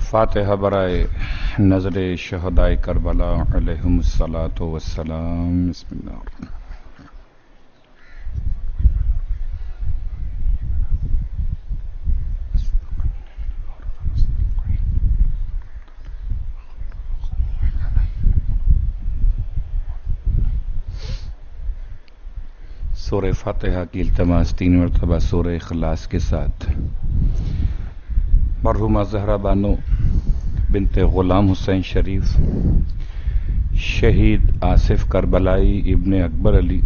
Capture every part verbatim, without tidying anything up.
فاتحہ برائے نظر شہدائے کربلا علیہم الصلاۃ والسلام۔ بسم اللہ الرحمن الرحیم۔ سورہ فاتحہ کی التماس تین مرتبہ سورہ اخلاص کے ساتھ مرحومہ زہرا بانو بنت غلام حسین شریف، شہید آصف کربلائی ابن اکبر علی،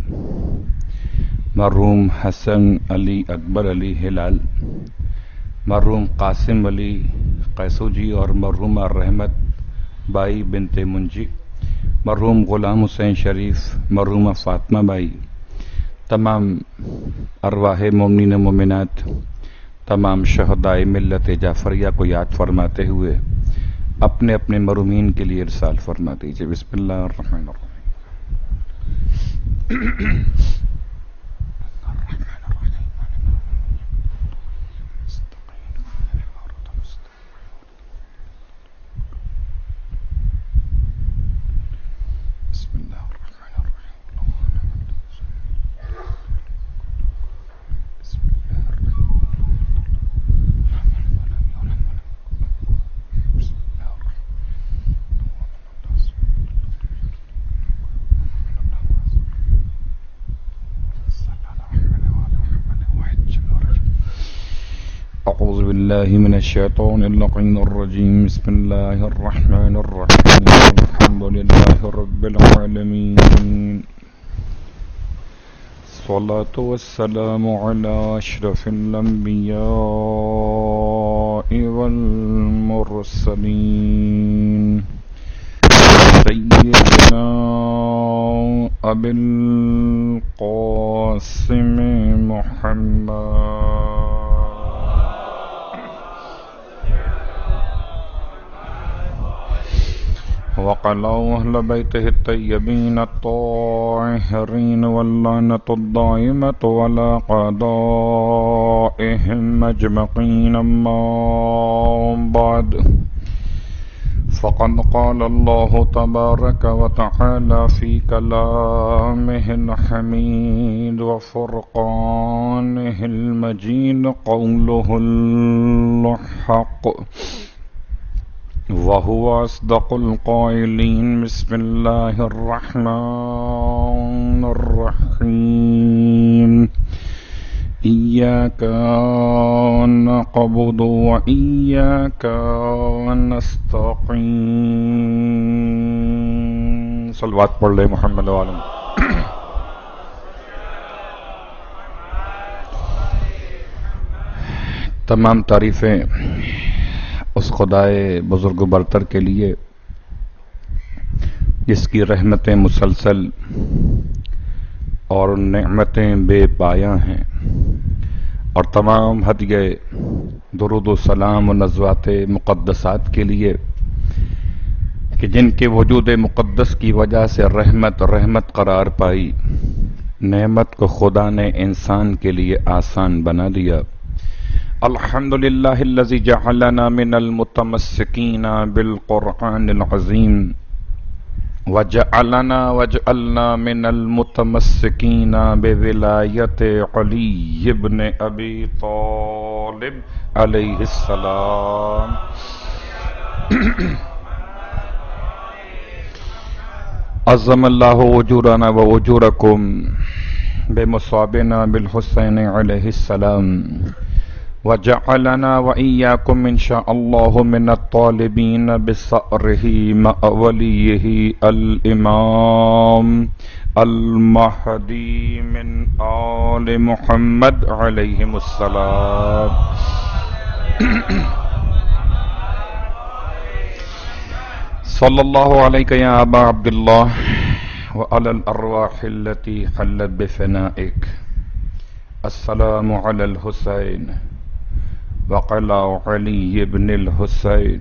مرحوم حسن علی اکبر علی ہلال، مرحوم قاسم علی قیسوجی اور مرحومہ رحمت بائی بنت منجی، مرحوم غلام حسین شریف، مرحومہ فاطمہ بائی، تمام ارواح مومنین و مومنات، تمام شہدائے ملت جعفریہ کو یاد فرماتے ہوئے اپنے اپنے مرحومین کے لیے ارسال فرما دیجیے۔ بسم اللہ الرحمن الرحیم۔ اعوذ باللہ من الشیطان اللعین الرجیم۔ بسم اللہ الرحمن الرحیم۔ الحمد للہ رب العالمین، الصلاة والسلام علی اشرف الانبیاء والمرسلین، سیدنا ابی القاسم محمد وقلوا أهل بيته الطيبين الطاهرين واللعنة الدائمة على قضائهم أجمعين، أما بعد، فقد قال الله تبارك وتعالى في كلامه الحميد وفرقانه المجيد قوله الحق وهو أصدق القائلين۔ بسم الله الرحمن الرحيم۔ إياك نعبد وإياك نستعين۔ صلوات پڑھ لے محمد وعلم۔ تمام تعریفیں اس خدائے بزرگ و برتر کے لیے جس کی رحمتیں مسلسل اور نعمتیں بے پایاں ہیں، اور تمام ہدیہ درود و سلام و نزوات مقدسات کے لیے کہ جن کے وجود مقدس کی وجہ سے رحمت رحمت قرار پائی، نعمت کو خدا نے انسان کے لیے آسان بنا دیا۔ الحمد للہ الذی جعلنا من المتمسکین بالقرآن العظیم وجعلنا وجعلنا من المتمسکین بولایت علی ابن ابی طالب علیہ السلام۔ عظم اللہ اجورنا و اجورکم بمصابنا بالحسین علیہ السلام، وجعلنا وإياكم إن شاء الله من الطالبين بصأره مع وليه الإمام المهدي من آل محمد عليهم السلام۔ صلى الله عليك يا أبا عبد الله وعلى الأرواح التي حلت بفنائك، السلام على الحسين وقلا علی بن الحسین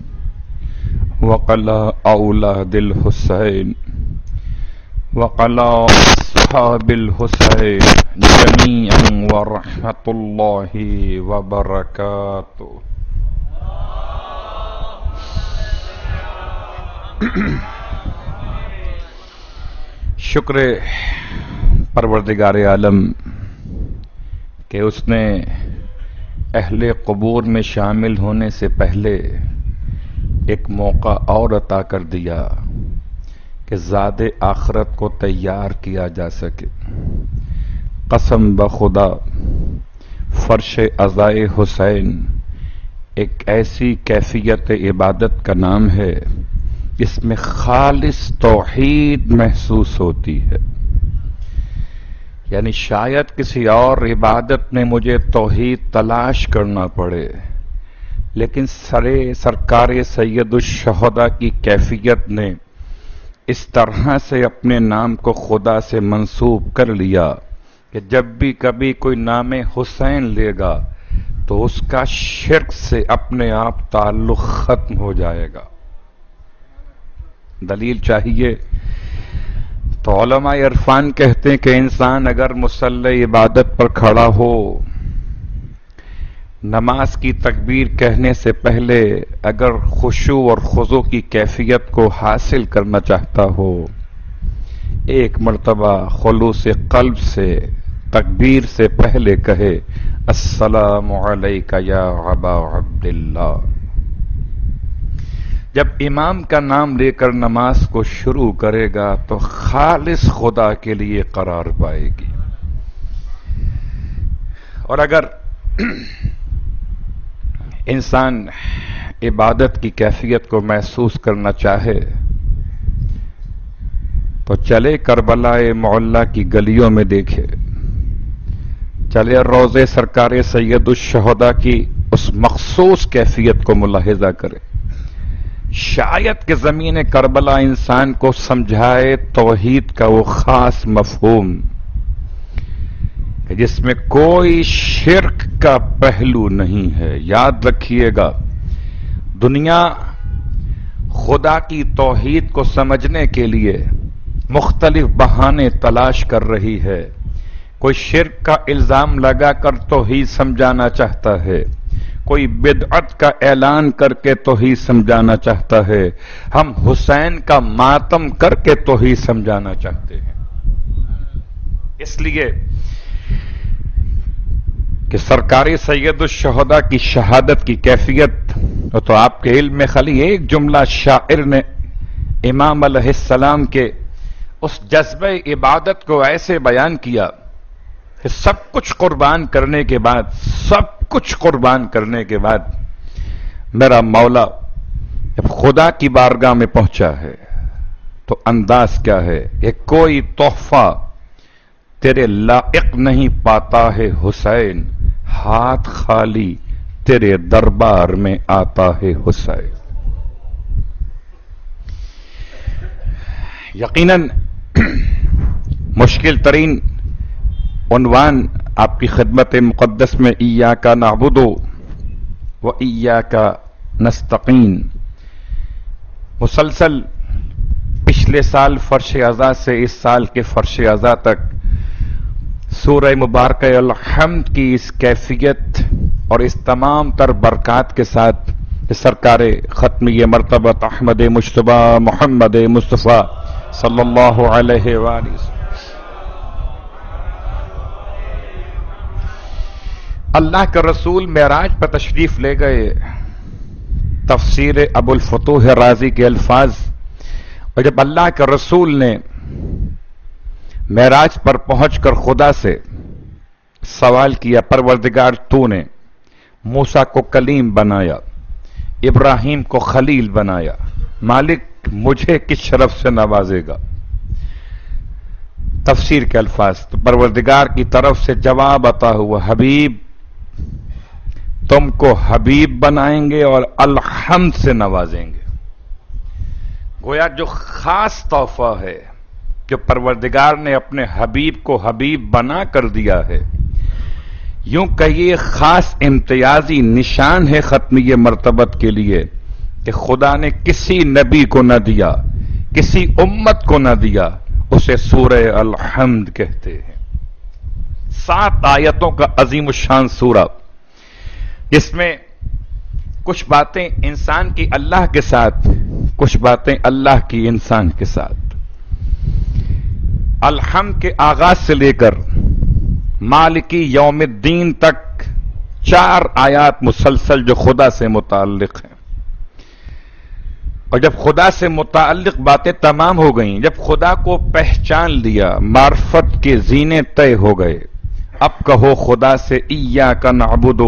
وقلا اولاد الحسین وقلا اصحاب الحسین جميعا ورحمۃ اللہ وبرکاتہ۔ شکر پروردگار عالم کہ اس نے اہل قبور میں شامل ہونے سے پہلے ایک موقع اور عطا کر دیا کہ زاد آخرت کو تیار کیا جا سکے. قسم بخدا فرش عزائے حسین ایک ایسی کیفیت عبادت کا نام ہے جس میں خالص توحید محسوس ہوتی ہے. یعنی شاید کسی اور عبادت میں مجھے توحید تلاش کرنا پڑے، لیکن سرے سرکار سید الشہداء کی کیفیت نے اس طرح سے اپنے نام کو خدا سے منسوب کر لیا کہ جب بھی کبھی کوئی نام حسین لے گا تو اس کا شرک سے اپنے آپ تعلق ختم ہو جائے گا. دلیل چاہیے تو علماء عرفان کہتے ہیں کہ انسان اگر مصلی عبادت پر کھڑا ہو، نماز کی تکبیر کہنے سے پہلے اگر خشوع اور خضوع کی کیفیت کو حاصل کرنا چاہتا ہو، ایک مرتبہ خلوص قلب سے تکبیر سے پہلے کہے السلام علیکہ یا ابا عبداللہ. جب امام کا نام لے کر نماز کو شروع کرے گا تو خالص خدا کے لیے قرار پائے گی. اور اگر انسان عبادت کی کیفیت کو محسوس کرنا چاہے تو چلے کربلا معلی کی گلیوں میں دیکھے، چلے روضے سرکار سید الشہداء کی اس مخصوص کیفیت کو ملاحظہ کرے. شاید کہ زمین کربلا انسان کو سمجھائے توحید کا وہ خاص مفہوم کہ جس میں کوئی شرک کا پہلو نہیں ہے. یاد رکھیے گا، دنیا خدا کی توحید کو سمجھنے کے لیے مختلف بہانے تلاش کر رہی ہے. کوئی شرک کا الزام لگا کر توحید سمجھانا چاہتا ہے، کوئی بدعت کا اعلان کر کے توحید سمجھانا چاہتا ہے، ہم حسین کا ماتم کر کے توحید سمجھانا چاہتے ہیں. اس لیے کہ سرکاری سید الشہداء کی شہادت کی کیفیت تو آپ کے علم میں خالی ایک جملہ شاعر نے امام علیہ السلام کے اس جذبہ عبادت کو ایسے بیان کیا کہ سب کچھ قربان کرنے کے بعد سب کچھ قربان کرنے کے بعد میرا مولا جب خدا کی بارگاہ میں پہنچا ہے تو انداز کیا ہے کہ کوئی تحفہ تیرے لائق نہیں پاتا ہے حسین، ہاتھ خالی تیرے دربار میں آتا ہے حسین. یقیناً مشکل ترین عنوان آپ کی خدمت مقدس میں ایاک نعبد و ایاک نستعین. مسلسل پچھلے سال فرش عزا سے اس سال کے فرش عزا تک سورہ مبارکہ الحمد کی اس کیفیت اور اس تمام تر برکات کے ساتھ سرکار ختمی مرتبہ احمد مجتبی محمد مصطفیٰ صلی اللہ علیہ وآلہ وسلم اللہ کے رسول معراج پر تشریف لے گئے. تفسیر ابو الفتوح رازی کے الفاظ، اور جب اللہ کے رسول نے معراج پر پہنچ کر خدا سے سوال کیا پروردگار تو نے موسیٰ کو کلیم بنایا، ابراہیم کو خلیل بنایا، مالک مجھے کس شرف سے نوازے گا؟ تفسیر کے الفاظ، تو پروردگار کی طرف سے جواب عطا ہوا حبیب تم کو حبیب بنائیں گے اور الحمد سے نوازیں گے. گویا جو خاص تحفہ ہے کہ پروردگار نے اپنے حبیب کو حبیب بنا کر دیا ہے، یوں کہیے خاص امتیازی نشان ہے ختمی مرتبت کے لیے کہ خدا نے کسی نبی کو نہ دیا، کسی امت کو نہ دیا. اسے سورہ الحمد کہتے ہیں. سات آیتوں کا عظیم الشان سورہ، جس میں کچھ باتیں انسان کی اللہ کے ساتھ کچھ باتیں اللہ کی انسان کے ساتھ. الحمد کے آغاز سے لے کر مالکی یوم الدین تک چار آیات مسلسل جو خدا سے متعلق ہیں. اور جب خدا سے متعلق باتیں تمام ہو گئیں، جب خدا کو پہچان لیا، معرفت کے زینے طے ہو گئے، اب کہو خدا سے ایاک نعبدو،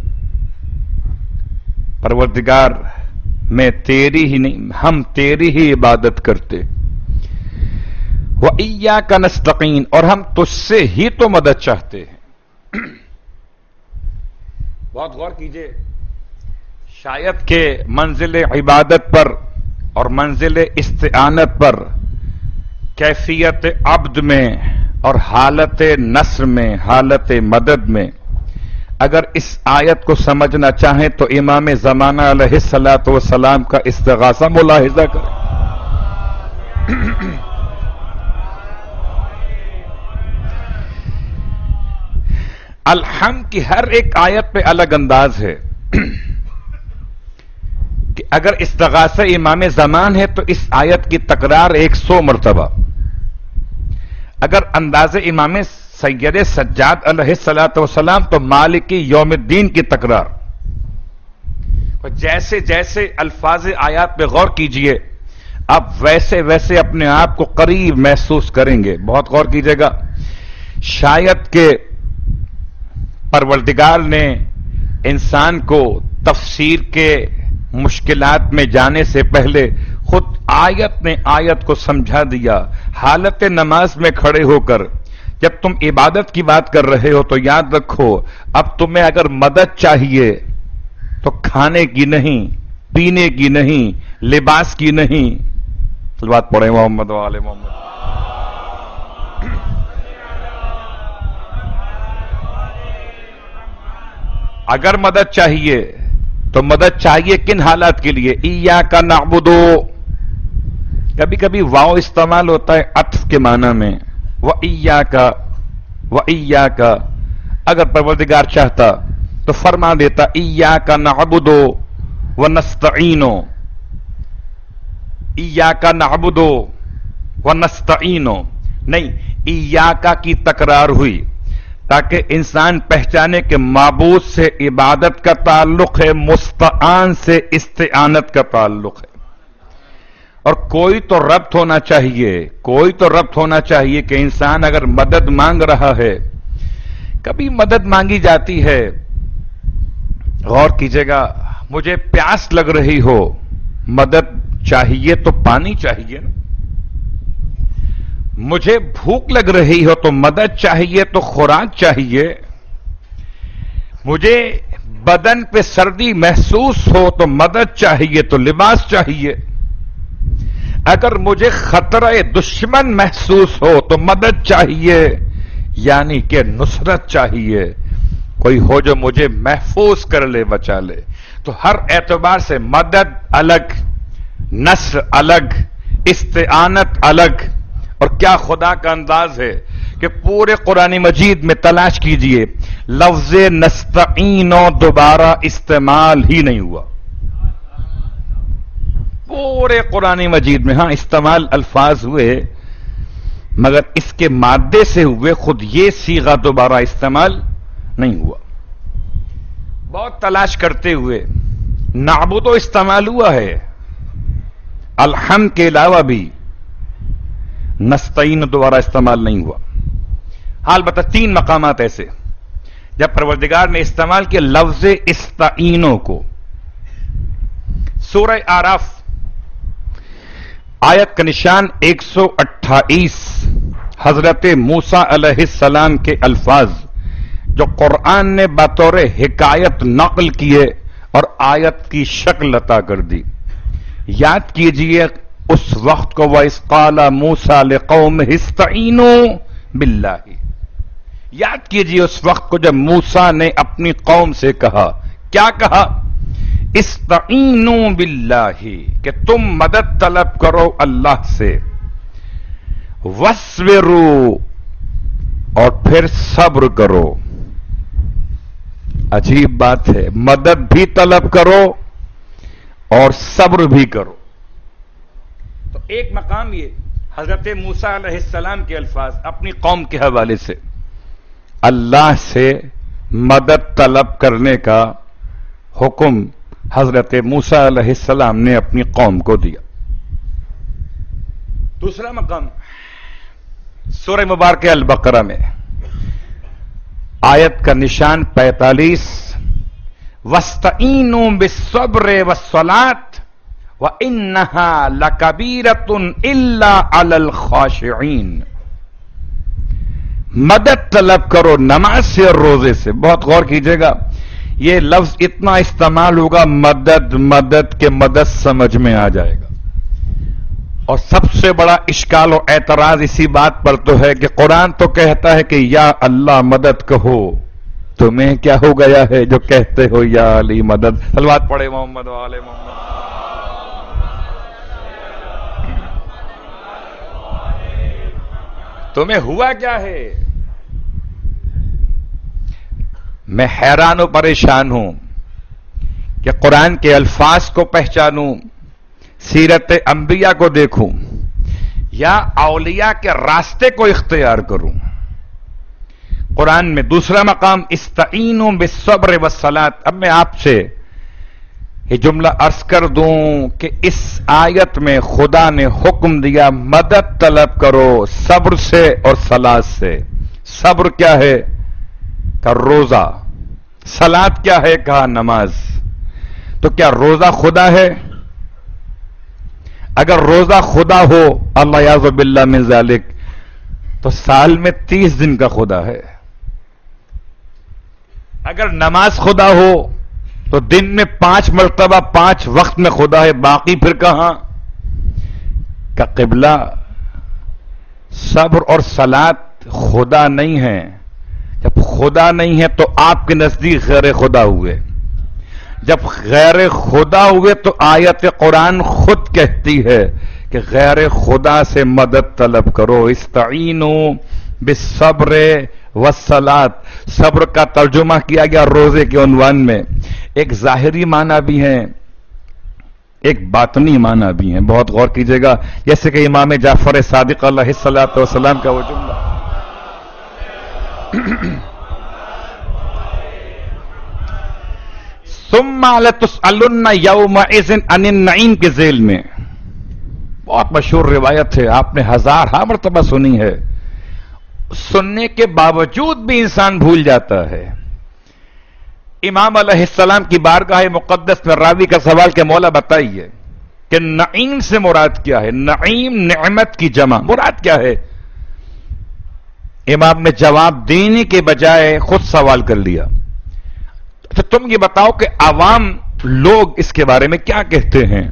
پروردگار میں تیری ہی نہیں، ہم تیری ہی عبادت کرتے، وَإِيَّاكَ نَسْتَعِينُ، اور ہم تجھ سے ہی تو مدد چاہتے ہیں. بہت غور کیجئے، شاید کہ منزل عبادت پر اور منزل استعانت پر کیفیت عبد میں اور حالت نصر میں، حالت مدد میں اگر اس آیت کو سمجھنا چاہیں تو امام زمانہ علیہ الصلاۃ والسلام کا استغاثہ ملاحظہ کریں. الحمد کی ہر ایک آیت پہ الگ انداز ہے کہ اگر استغاثہ امام زمان ہے تو اس آیت کی تکرار ایک سو مرتبہ، اگر انداز امام سید سجاد علیہ الصلاۃ والسلام تو مالکی یوم الدین کی تکرار. جیسے جیسے الفاظ آیات پہ غور کیجئے اب ویسے ویسے اپنے آپ کو قریب محسوس کریں گے. بہت غور کیجئے گا، شاید کہ پروردگار نے انسان کو تفسیر کے مشکلات میں جانے سے پہلے خود آیت نے آیت کو سمجھا دیا. حالت نماز میں کھڑے ہو کر جب تم عبادت کی بات کر رہے ہو تو یاد رکھو اب تمہیں اگر مدد چاہیے تو کھانے کی نہیں، پینے کی نہیں، لباس کی نہیں. بات پڑھیں محمد وآل محمد. اگر مدد چاہیے تو مدد چاہیے کن حالات کے لیے؟ ایاک نعبدو. کبھی کبھی واو استعمال ہوتا ہے عطف کے معنی میں، وَإِيَّاكَ وَإِيَّاكَ. اگر پروردگار چاہتا تو فرما دیتا ایاک نعبدو وَنَسْتَعِينُ، ایاک نعبدو وَنَسْتَعِينُ. نہیں، ایاک کی تکرار ہوئی تاکہ انسان پہچانے کہ معبود سے عبادت کا تعلق ہے، مستعان سے استعانت کا تعلق ہے. اور کوئی تو ربط ہونا چاہیے، کوئی تو ربط ہونا چاہیے کہ انسان اگر مدد مانگ رہا ہے، کبھی مدد مانگی جاتی ہے، غور کیجئے گا، مجھے پیاس لگ رہی ہو، مدد چاہیے تو پانی چاہیے نا. مجھے بھوک لگ رہی ہو تو مدد چاہیے تو خوراک چاہیے. مجھے بدن پہ سردی محسوس ہو تو مدد چاہیے تو لباس چاہیے. اگر مجھے خطرہ دشمن محسوس ہو تو مدد چاہیے، یعنی کہ نصرت چاہیے، کوئی ہو جو مجھے محفوظ کر لے، بچا لے. تو ہر اعتبار سے مدد الگ، نصر الگ، استعانت الگ. اور کیا خدا کا انداز ہے کہ پورے قرآن مجید میں تلاش کیجئے لفظ نستعینو دوبارہ استعمال ہی نہیں ہوا. پورے قرآن مجید میں ہاں استعمال الفاظ ہوئے مگر اس کے مادے سے ہوئے، خود یہ صیغہ دوبارہ استعمال نہیں ہوا. بہت تلاش کرتے ہوئے نعبدو استعمال ہوا ہے، الحمد کے علاوہ بھی نستعین دوبارہ استعمال نہیں ہوا. حال بتا تین مقامات ایسے جب پروردگار نے استعمال کیا لفظ استعینوں کو. سورہ آراف آیت کا نشان ایک سو اٹھائیس، حضرت موسیٰ علیہ السلام کے الفاظ جو قرآن نے بطور حکایت نقل کیے اور آیت کی شکل عطا کر دی. یاد کیجئے اس وقت کو، وَإِذْ قَالَ مُوسَىٰ لِقَوْمِهِ اسْتَعِینُوا بِاللَّهِ. یاد کیجئے اس وقت کو جب موسیٰ نے اپنی قوم سے کہا، کیا کہا؟ استعینوا باللہ، کہ تم مدد طلب کرو اللہ سے، وَاصْبِرُوا، اور پھر صبر کرو. عجیب بات ہے، مدد بھی طلب کرو اور صبر بھی کرو. ایک مقام یہ حضرت موسیٰ علیہ السلام کے الفاظ اپنی قوم کے حوالے سے اللہ سے مدد طلب کرنے کا حکم حضرت موسیٰ علیہ السلام نے اپنی قوم کو دیا. دوسرا مقام سورہ مبارکہ البقرہ میں آیت کا نشان پینتالیس، وَاسْتَعِینُوا بِالصَّبْرِ وَالصَّلَاةِ وَإِنَّهَا لَكَبِیرَةٌ إِلَّا عَلَى الْخَاشِعِینَ. مدد طلب کرو نماز سے اور روزے سے. بہت غور کیجئے گا، یہ لفظ اتنا استعمال ہوگا مدد مدد کے مدد سمجھ میں آ جائے گا. اور سب سے بڑا اشکال و اعتراض اسی بات پر تو ہے کہ قرآن تو کہتا ہے کہ یا اللہ مدد کہو، تمہیں کیا ہو گیا ہے جو کہتے ہو یا علی مدد. صلوات پڑھے محمد و آل محمد. تمہیں ہوا کیا ہے؟ میں حیران و پریشان ہوں کہ قرآن کے الفاظ کو پہچانوں، سیرت انبیاء کو دیکھوں یا اولیاء کے راستے کو اختیار کروں. قرآن میں دوسرا مقام استعینوا بالصبر والصلاۃ. اب میں آپ سے یہ جملہ عرض کر دوں کہ اس آیت میں خدا نے حکم دیا مدد طلب کرو صبر سے اور صلاۃ سے. صبر کیا ہے؟ کہ روزہ. صلاۃ کیا ہے؟ کہا نماز. تو کیا روزہ خدا ہے؟ اگر روزہ خدا ہو اللہ یعوذ باللہ من ذالک تو سال میں تیس دن کا خدا ہے. اگر نماز خدا ہو تو دن میں پانچ مرتبہ پانچ وقت میں خدا ہے، باقی پھر کہاں؟ کا قبلہ صبر اور صلاۃ خدا نہیں ہے. جب خدا نہیں ہے تو آپ کے نزدیک غیر خدا ہوئے. جب غیر خدا ہوئے تو آیت قرآن خود کہتی ہے کہ غیر خدا سے مدد طلب کرو. استعینوا بالصبر والصلاۃ. صبر کا ترجمہ کیا گیا روزے کے عنوان میں. ایک ظاہری معنی بھی ہے، ایک باطنی معنی بھی ہے. بہت غور کیجئے گا، جیسے کہ امام جعفر صادق علیہ الصلوۃ والسلام کا وہ جملہ ثم لتسألن یومئذ عن النعیم کے ذیل میں بہت مشہور روایت ہے، آپ نے ہزار ہاں مرتبہ سنی ہے. سننے کے باوجود بھی انسان بھول جاتا ہے. امام علیہ السلام کی بارگاہ مقدس میں راوی کا سوال کہ مولا بتائیے کہ نعیم سے مراد کیا ہے؟ نعیم نعمت کی جمع، مراد کیا ہے؟ امام نے جواب دینے کے بجائے خود سوال کر لیا. تو تم یہ بتاؤ کہ عوام لوگ اس کے بارے میں کیا کہتے ہیں؟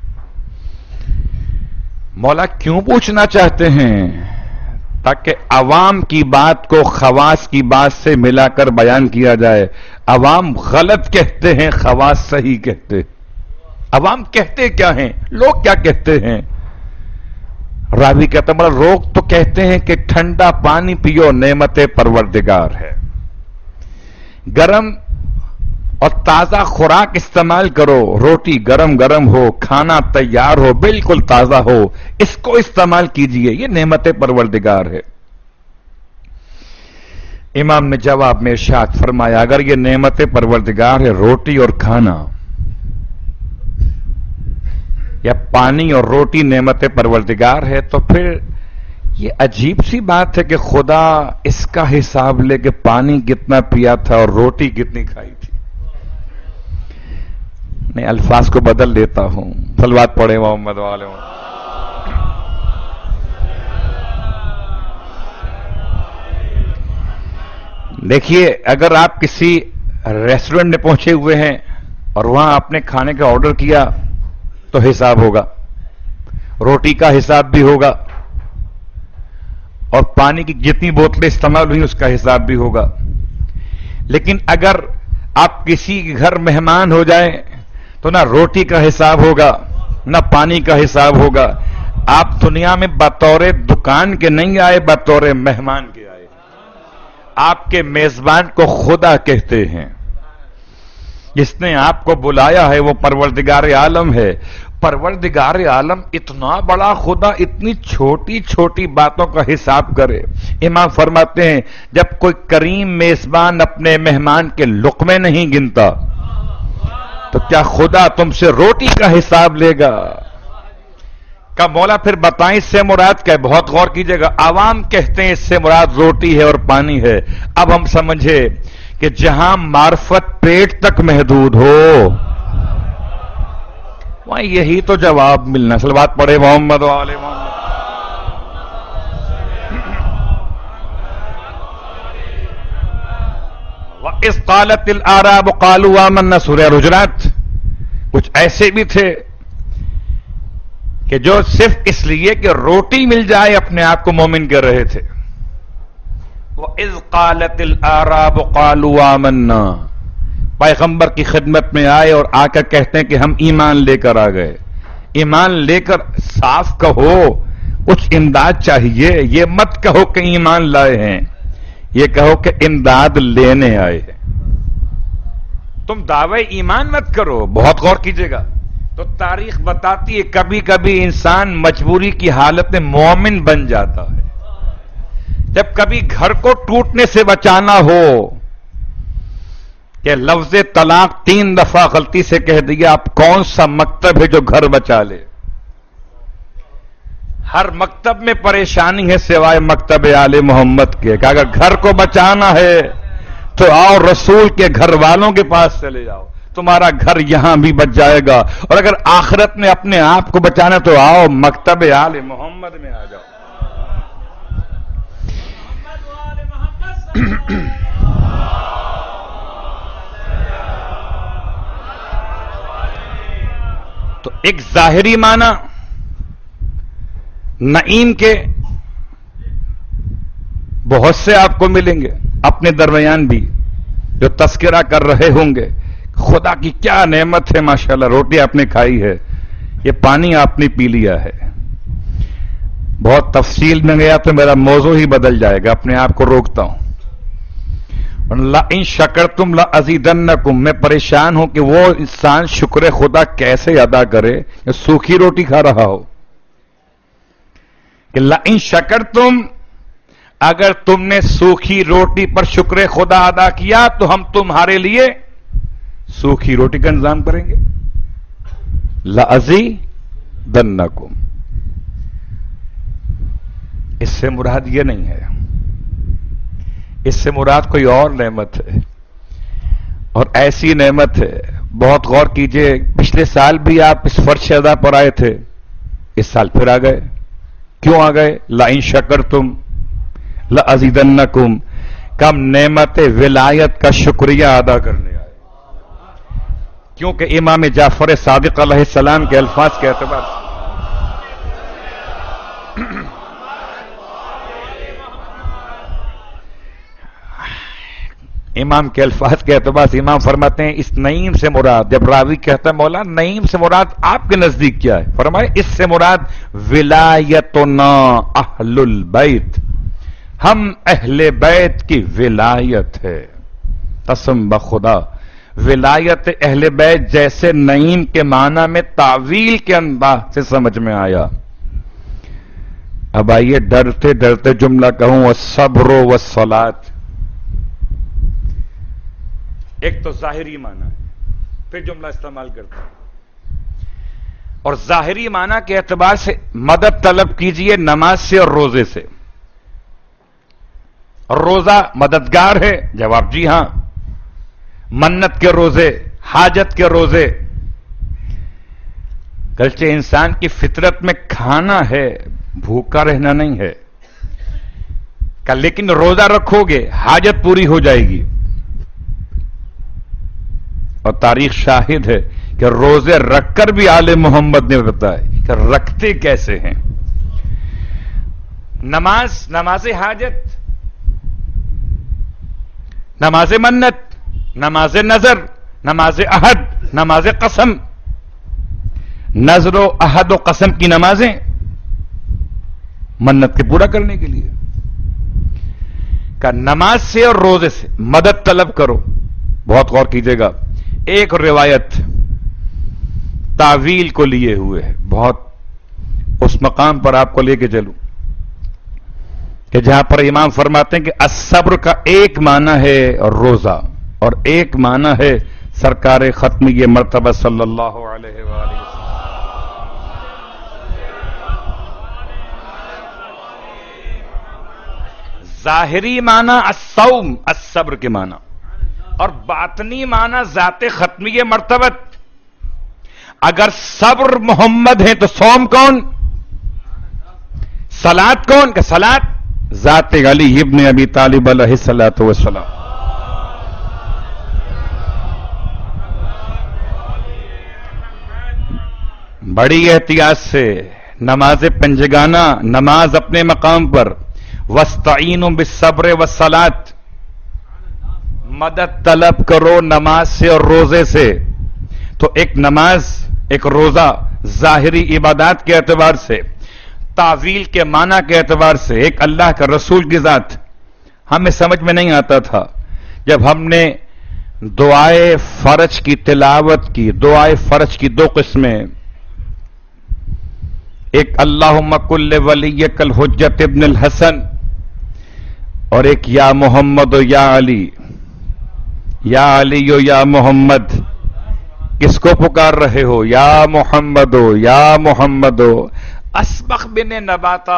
مولا کیوں پوچھنا چاہتے ہیں؟ تاکہ عوام کی بات کو خواص کی بات سے ملا کر بیان کیا جائے. عوام غلط کہتے ہیں، خواص صحیح کہتے. عوام کہتے کیا ہیں؟ لوگ کیا کہتے ہیں؟ راوی کہتا ہے لوگ تو کہتے ہیں کہ ٹھنڈا پانی پیو نعمت پروردگار ہے، گرم اور تازہ خوراک استعمال کرو، روٹی گرم گرم ہو، کھانا تیار ہو، بالکل تازہ ہو، اس کو استعمال کیجئے، یہ نعمت پروردگار ہے. امام نے جواب میں ارشاد فرمایا اگر یہ نعمت پروردگار ہے روٹی اور کھانا، یا پانی اور روٹی نعمت پروردگار ہے، تو پھر یہ عجیب سی بات ہے کہ خدا اس کا حساب لے کہ پانی کتنا پیا تھا اور روٹی کتنی کھائی تھی. میں الفاظ کو بدل دیتا ہوں. صلوات پڑھے محمد و آل محمد. دیکھیے اگر آپ کسی ریسٹورنٹ میں پہنچے ہوئے ہیں اور وہاں آپ نے کھانے کا آرڈر کیا تو حساب ہوگا، روٹی کا حساب بھی ہوگا اور پانی کی جتنی بوتلیں استعمال ہوئی اس کا حساب بھی ہوگا. لیکن اگر آپ کسی کے گھر مہمان ہو جائیں تو نہ روٹی کا حساب ہوگا نہ پانی کا حساب ہوگا. آپ دنیا میں بطور دکان کے نہیں آئے، بطور مہمان کے آئے. آپ کے میزبان کو خدا کہتے ہیں. جس نے آپ کو بلایا ہے وہ پروردگار عالم ہے. پروردگار عالم اتنا بڑا خدا اتنی چھوٹی چھوٹی باتوں کا حساب کرے؟ امام فرماتے ہیں جب کوئی کریم میزبان اپنے مہمان کے لقمے نہیں گنتا تو کیا خدا تم سے روٹی کا حساب لے گا؟ کہ مولا پھر بتائیں اس سے مراد کیا ہے؟ بہت غور کیجئے گا، عوام کہتے ہیں اس سے مراد روٹی ہے اور پانی ہے۔ اب ہم سمجھے کہ جہاں معرفت پیٹ تک محدود ہو وہاں یہی تو جواب ملنا۔ صلوات پڑھے محمد و آل محمد۔ وَإِذْ قَالَتِ الْأَعْرَابُ قَالُوا آمَنَّا، سورہ حجرات۔ کچھ ایسے بھی تھے کہ جو صرف اس لیے کہ روٹی مل جائے اپنے آپ کو مومن کر رہے تھے۔ وَإِذْ قَالَتِ الْأَعْرَابُ قَالُوا آمَنَّا، پیغمبر کی خدمت میں آئے اور آ کر کہتے ہیں کہ ہم ایمان لے کر آ گئے۔ ایمان لے کر صاف کہو کچھ امداد چاہیے، یہ مت کہو کہ ایمان لائے ہیں، یہ کہو کہ امداد لینے آئے ہیں۔ تم دعوے ایمان مت کرو۔ بہت غور کیجئے گا تو تاریخ بتاتی ہے کبھی کبھی انسان مجبوری کی حالت میں مومن بن جاتا ہے۔ جب کبھی گھر کو ٹوٹنے سے بچانا ہو کہ لفظ طلاق تین دفعہ غلطی سے کہہ دیا، اب کون سا مکتب ہے جو گھر بچا لے؟ ہر مکتب میں پریشانی ہے سوائے مکتب آل محمد کے، کہ اگر گھر کو بچانا ہے تو آؤ رسول کے گھر والوں کے پاس چلے جاؤ، تمہارا گھر یہاں بھی بچ جائے گا، اور اگر آخرت میں اپنے آپ کو بچانا تو آؤ مکتب آل محمد میں آ جاؤ۔ تو ایک ظاہری معنی نعیم کے بہت سے آپ کو ملیں گے، اپنے درمیان بھی جو تذکرہ کر رہے ہوں گے خدا کی کیا نعمت ہے، ماشاءاللہ روٹی آپ نے کھائی ہے، یہ پانی آپ نے پی لیا ہے۔ بہت تفصیل میں گیا تو میرا موضوع ہی بدل جائے گا، اپنے آپ کو روکتا ہوں۔ لَئِن شَكَرْتُمْ لَأَزِيدَنَّكُمْ، میں پریشان ہوں کہ وہ انسان شکر خدا کیسے ادا کرے کہ سوکھی روٹی کھا رہا ہو۔ کہ لَئِن شَكَرْتُمْ، اگر تم نے سوکھی روٹی پر شکر خدا ادا کیا تو ہم تمہارے لیے سوکھی روٹی کا انتظام کریں گے۔ لَأَزِيدَنَّكُمْ، اس سے مراد یہ نہیں ہے، اس سے مراد کوئی اور نعمت ہے، اور ایسی نعمت ہے بہت غور کیجئے۔ پچھلے سال بھی آپ اس فرش ادا پر آئے تھے، اس سال پھر آ گئے۔ کیوں آ گئے؟ لَئِن شَكَرْتُمْ لَأَزِيدَنَّكُمْ، کم نعمت ولایت کا شکریہ ادا کرنے آئے، کیونکہ امام جعفر صادق علیہ السلام کے الفاظ کے اعتبار سے امام کے الفاظ کے اعتبار سے امام فرماتے ہیں اس نعیم سے مراد، جب راوی کہتا ہے مولا نعیم سے مراد آپ کے نزدیک کیا ہے؟ فرمائے اس سے مراد ولایتنا اہل البیت، ہم اہل بیت کی ولایت ہے۔ قسم بخدا ولایت اہل بیت جیسے نعیم کے معنی میں تعویل کے انداز سے سمجھ میں آیا۔ اب آئیے ڈرتے ڈرتے جملہ کہوں، والصبر والصلاۃ، ایک تو ظاہری معنی پھر جملہ استعمال کرتا ہوں، اور ظاہری معنی کے اعتبار سے مدد طلب کیجئے نماز سے اور روزے سے۔ روزہ مددگار ہے؟ جواب جی ہاں۔ منت کے روزے، حاجت کے روزے، گرچہ انسان کی فطرت میں کھانا ہے، بھوکا رہنا نہیں ہے، لیکن روزہ رکھو گے حاجت پوری ہو جائے گی۔ اور تاریخ شاہد ہے کہ روزے رکھ کر بھی آل محمد نے بتایا کہ رکھتے کیسے ہیں۔ نماز، نماز حاجت، نماز منت، نماز نظر، نماز عہد، نماز قسم، نظر و عہد و قسم کی نمازیں منت کے پورا کرنے کے لیے۔ کہ نماز سے اور روزے سے مدد طلب کرو۔ بہت غور کیجئے گا، ایک روایت تعویل کو لیے ہوئے ہے. بہت اس مقام پر آپ کو لے کے چلوں کہ جہاں پر امام فرماتے ہیں کہ الصبر کا ایک معنی ہے روزہ اور ایک معنی ہے سرکار ختمی مرتبہ صلی اللہ علیہ وآلہ وسلم. ظاہری معنی الصوم الصبر کے معنی اور باطنی معنی ذات ختمی مرتبت. اگر صبر محمد ہے تو صوم کون؟ صلات کون؟ کہ صلات ذات علی ابن ابی طالب علیہ الصلوۃ والسلام. بڑی احتیاط سے نماز پنجگانہ نماز اپنے مقام پر وَاسْتَعِينُوا بِالصَّبْرِ وَالصَّلَاةِ مدد طلب کرو نماز سے اور روزے سے. تو ایک نماز ایک روزہ ظاہری عبادات کے اعتبار سے تعویل کے معنی کے اعتبار سے ایک اللہ کا رسول کی ذات ہمیں سمجھ میں نہیں آتا تھا. جب ہم نے دعائے فرج کی تلاوت کی دعائے فرج کی دو قسمیں ایک اللہم کل ولیک الحجت ابن الحسن اور ایک یا محمد و یا علی یا علی و یا محمد کس کو پکار رہے ہو؟ یا محمد ہو یا محمد ہو. اسبغ بن نباتا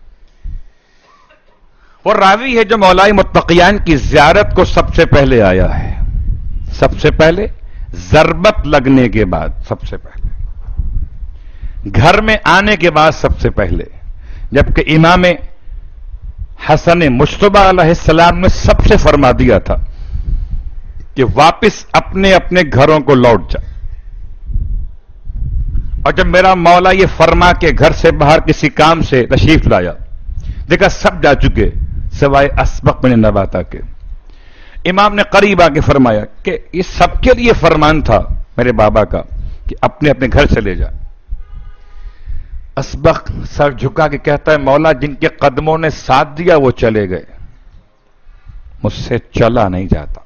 وہ راوی ہے جو مولا متقیان کی زیارت کو سب سے پہلے آیا ہے. سب سے پہلے ضربت لگنے کے بعد سب سے پہلے گھر میں آنے کے بعد سب سے پہلے. جبکہ امام حسن مجتبی علیہ السلام نے سب سے فرما دیا تھا کہ واپس اپنے اپنے گھروں کو لوٹ جا. اور جب میرا مولا یہ فرما کے گھر سے باہر کسی کام سے تشریف لایا دیکھا سب جا چکے سوائے اسبغ بن نباتا کے. امام نے قریب آ کے فرمایا کہ یہ سب کے لیے فرمان تھا میرے بابا کا کہ اپنے اپنے گھر چلے جا. اسبغ سر جھکا کے کہتا ہے مولا جن کے قدموں نے ساتھ دیا وہ چلے گئے مجھ سے چلا نہیں جاتا.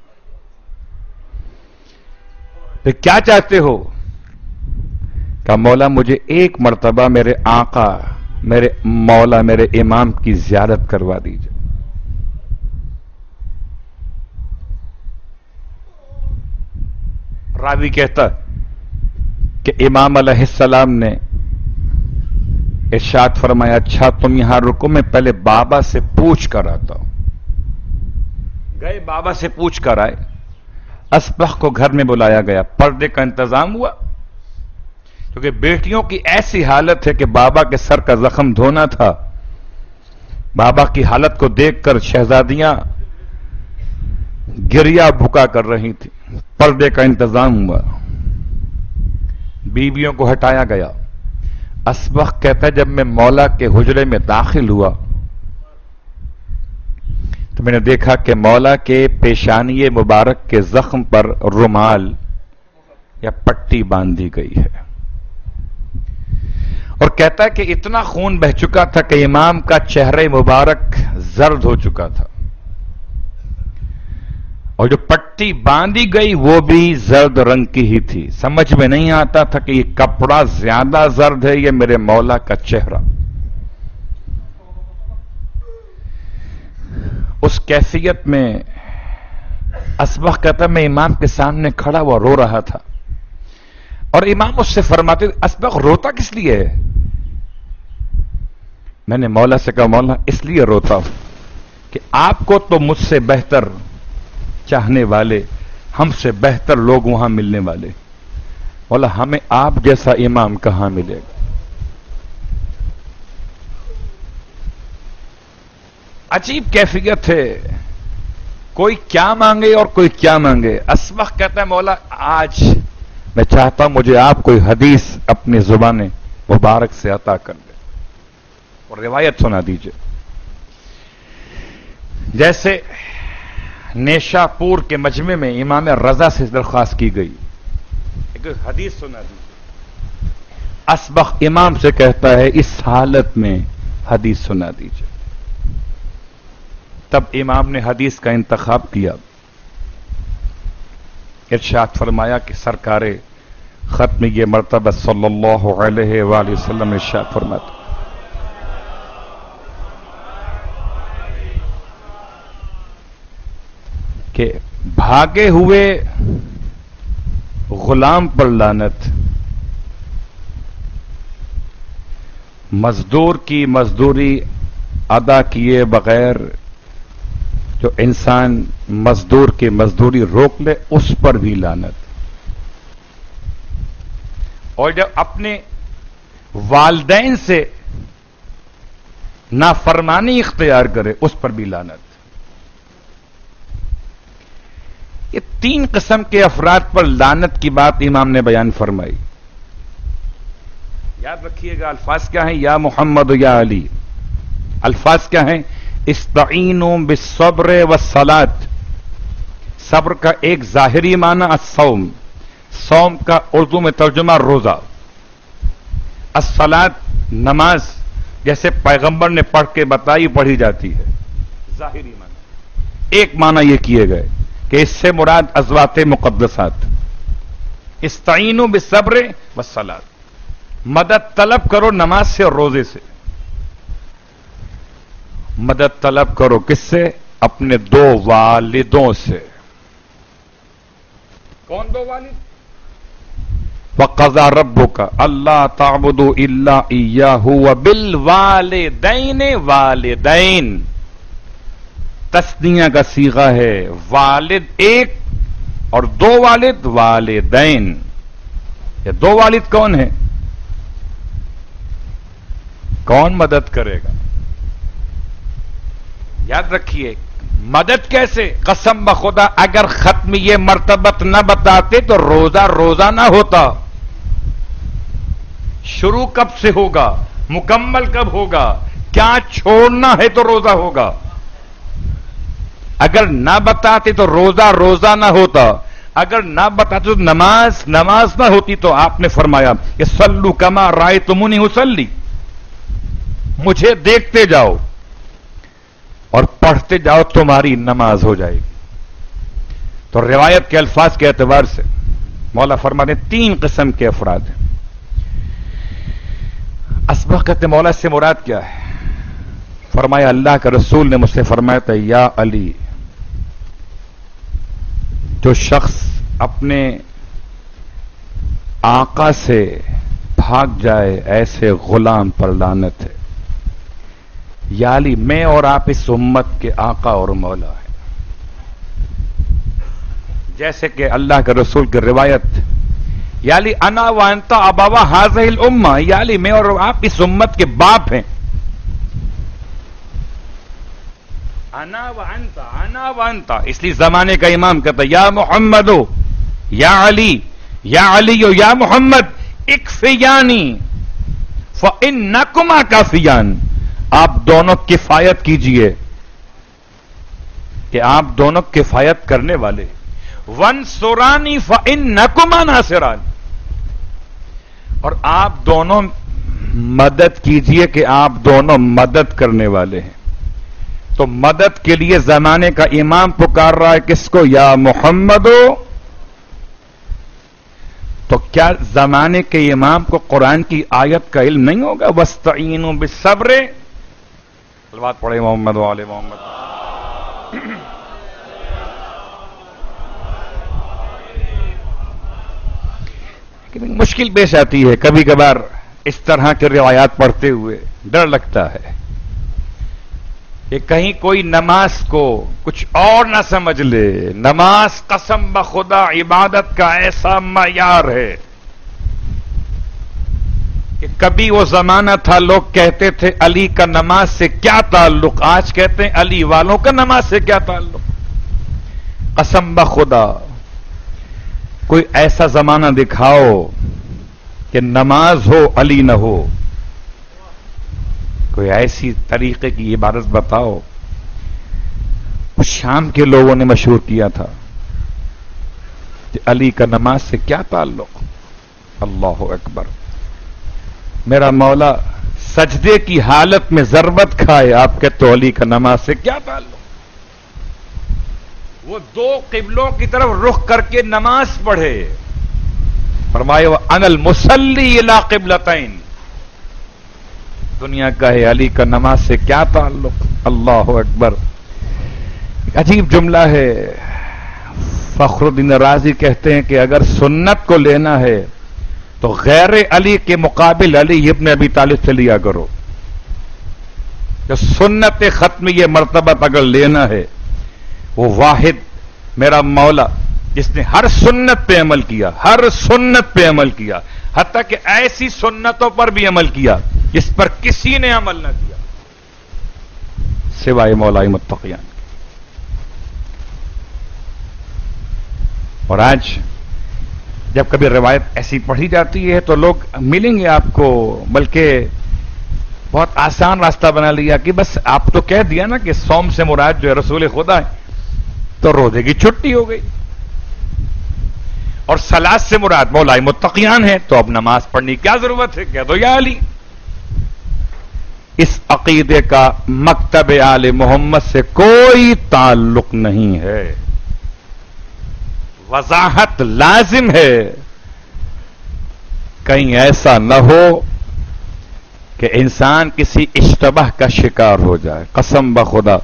پھر کیا چاہتے ہو؟ کہ مولا مجھے ایک مرتبہ میرے آقا میرے مولا میرے امام کی زیارت کروا دیجئے. راوی کہتا کہ امام علیہ السلام نے ارشاد فرمایا اچھا تم یہاں رکو میں پہلے بابا سے پوچھ کر آتا ہوں. گئے بابا سے پوچھ کر آئے. اسبغ کو گھر میں بلایا گیا. پردے کا انتظام ہوا کیونکہ بیٹیوں کی ایسی حالت ہے کہ بابا کے سر کا زخم دھونا تھا. بابا کی حالت کو دیکھ کر شہزادیاں گریا بھکا کر رہی تھی. پردے کا انتظام ہوا. بیویوں کو ہٹایا گیا. اسبغ کہتا ہے جب میں مولا کے حجرے میں داخل ہوا تو میں نے دیکھا کہ مولا کے پیشانی مبارک کے زخم پر رومال یا پٹی باندھی گئی ہے. اور کہتا ہے کہ اتنا خون بہ چکا تھا کہ امام کا چہرہ مبارک زرد ہو چکا تھا اور جو پٹی باندھی گئی وہ بھی زرد رنگ کی ہی تھی. سمجھ میں نہیں آتا تھا کہ یہ کپڑا زیادہ زرد ہے یا میرے مولا کا چہرہ. اس کیفیت میں اسبغ کہتا میں امام کے سامنے کھڑا ہوا رو رہا تھا اور امام اس سے فرماتے اسبغ روتا کس لیے ہے؟ میں نے مولا سے کہا مولا اس لیے روتا ہوں کہ آپ کو تو مجھ سے بہتر چاہنے والے ہم سے بہتر لوگ وہاں ملنے والے مولا ہمیں آپ جیسا امام کہاں ملے گا. عجیب کیفیت ہے. کوئی کیا مانگے اور کوئی کیا مانگے. اسبغ کہتا ہے مولا آج میں چاہتا ہوں مجھے آپ کوئی حدیث اپنی زبان مبارک سے عطا کر دے اور روایت سنا دیجئے. جیسے نیشا پور کے مجمع میں امام رضا سے درخواست کی گئی ایک حدیث سنا دیجئے. اسبغ امام سے کہتا ہے اس حالت میں حدیث سنا دیجئے. تب امام نے حدیث کا انتخاب کیا. ارشاد فرمایا کہ سرکار ختم یہ مرتبہ صلی اللہ علیہ وآلہ وسلم ارشاد فرماتے کہ بھاگے ہوئے غلام پر لعنت، مزدور کی مزدوری ادا کیے بغیر جو انسان مزدور کی مزدوری روک لے اس پر بھی لعنت، اور جب اپنے والدین سے نافرمانی اختیار کرے اس پر بھی لعنت۔ یہ تین قسم کے افراد پر لعنت کی بات امام نے بیان فرمائی۔ یاد رکھیے گا الفاظ کیا ہیں؟ یا محمد یا علی، الفاظ کیا ہیں؟ استعینوا بالصبر والصلاۃ۔ صبر کا ایک ظاہری معنی الصوم، صوم کا اردو میں ترجمہ روزہ، الصلاۃ نماز جیسے پیغمبر نے پڑھ کے بتائی پڑھی جاتی ہے، ظاہری معنی۔ ایک معنی یہ کیے گئے کہ اس سے مراد ازوات مقدسات، استعینوا بالصبر والصلاۃ، مدد طلب کرو نماز سے اور روزے سے۔ مدد طلب کرو کس سے؟ اپنے دو والدوں سے۔ کون دو والد؟ وَقَضَىٰ رَبُّكَ أَلَّا تَعْبُدُوا إِلَّا إِيَّاهُ وَبِالْوَالِدَيْنِ والدین، تثنیہ کا صیغہ ہے، والد ایک اور دو والد والدین۔ یہ دو والد کون ہیں؟ کون مدد کرے گا؟ یاد رکھیے، مدد کیسے؟ قسم بخدا اگر ختم یہ مرتبت نہ بتاتے تو روزہ روزہ نہ ہوتا۔ شروع کب سے ہوگا؟ مکمل کب ہوگا؟ کیا چھوڑنا ہے تو روزہ ہوگا۔ اگر نہ بتاتے تو روزہ روزہ نہ ہوتا، اگر نہ بتاتے تو نماز نماز نہ ہوتی۔ تو آپ نے فرمایا کہ صلو کما رأیتمونی اصلی، مجھے دیکھتے جاؤ اور پڑھتے جاؤ تمہاری نماز ہو جائے گی۔ تو روایت کے الفاظ کے اعتبار سے مولا فرماتے ہیں تین قسم کے افراد ہیں۔ اسبقت مولا سے مراد کیا ہے؟ فرمایا اللہ کا رسول نے مجھ سے فرمایا تھا یا علی، جو شخص اپنے آقا سے بھاگ جائے ایسے غلام پر لعنت ہے۔ یا علی، میں اور آپ اس امت کے آقا اور مولا ہیں۔ جیسے کہ اللہ کے رسول کی روایت، یا علی انا وانت ابوا هذه الامه، یا علی میں اور آپ اس امت کے باپ ہیں۔ انا وانت انا وانت، اس لیے زمانے کا امام کہتا ہے یا محمد یا علی، یا علی یا محمد اکفیانی فانکما کافیان، آپ دونوں کفایت کیجئے کہ آپ دونوں کفایت کرنے والے۔ وانصرانی فانکما ناصران، اور آپ دونوں مدد کیجئے کہ آپ دونوں مدد کرنے والے ہیں۔ تو مدد کے لیے زمانے کا امام پکار رہا ہے کس کو؟ یا محمد۔ تو کیا زمانے کے امام کو قرآن کی آیت کا علم نہیں ہوگا؟ وَاسْتَعِينُوا بِالصَّبْرِ، بات پڑھے محمد وعلى محمد۔ مشکل پیش آتی ہے کبھی کبھار اس طرح کے روایات پڑھتے ہوئے، ڈر لگتا ہے کہ کہیں کوئی نماز کو کچھ اور نہ سمجھ لے۔ نماز قسم بخدا عبادت کا ایسا معیار ہے کہ کبھی وہ زمانہ تھا لوگ کہتے تھے علی کا نماز سے کیا تعلق، آج کہتے ہیں علی والوں کا نماز سے کیا تعلق۔ قسم بخدا کوئی ایسا زمانہ دکھاؤ کہ نماز ہو علی نہ ہو، کوئی ایسی طریقے کی عبادت بتاؤ۔ شام کے لوگوں نے مشہور کیا تھا کہ علی کا نماز سے کیا تعلق۔ اللہ اکبر، میرا مولا سجدے کی حالت میں ضربت کھائے، آپ کہتے علی کا نماز سے کیا تعلق۔ وہ دو قبلوں کی طرف رخ کر کے نماز پڑھے، فرمایا وَأَنَا الْمُصَلِّي إِلَىٰ قِبْلَتَيْن، دنیا کا ہے، علی کا نماز سے کیا تعلق؟ اللہ اکبر. عجیب جملہ ہے. فخر الدین رازی کہتے ہیں کہ اگر سنت کو لینا ہے تو غیر علی کے مقابل علی ابن ابی طالب سے لیا کرو. جو سنت ختم یہ مرتبہ اگر لینا ہے، وہ واحد میرا مولا جس نے ہر سنت پہ عمل کیا، ہر سنت پہ عمل کیا، حتیٰ کہ ایسی سنتوں پر بھی عمل کیا جس پر کسی نے عمل نہ کیا سوائے مولا متقیان. اور آج جب کبھی روایت ایسی پڑھی جاتی ہے تو لوگ ملیں گے آپ کو، بلکہ بہت آسان راستہ بنا لیا کہ بس آپ تو کہہ دیا نا کہ صوم سے مراد جو ہے رسول خدا ہے، تو روزے کی چھٹی ہو گئی. اور صلاۃ سے مراد مولا متقیان ہے، تو اب نماز پڑھنے کی کیا ضرورت ہے؟ کہہ دو یا علی. اس عقیدے کا مکتب آل محمد سے کوئی تعلق نہیں ہے. وضاحت لازم ہے، کہیں ایسا نہ ہو کہ انسان کسی اشتباہ کا شکار ہو جائے. قسم بخدا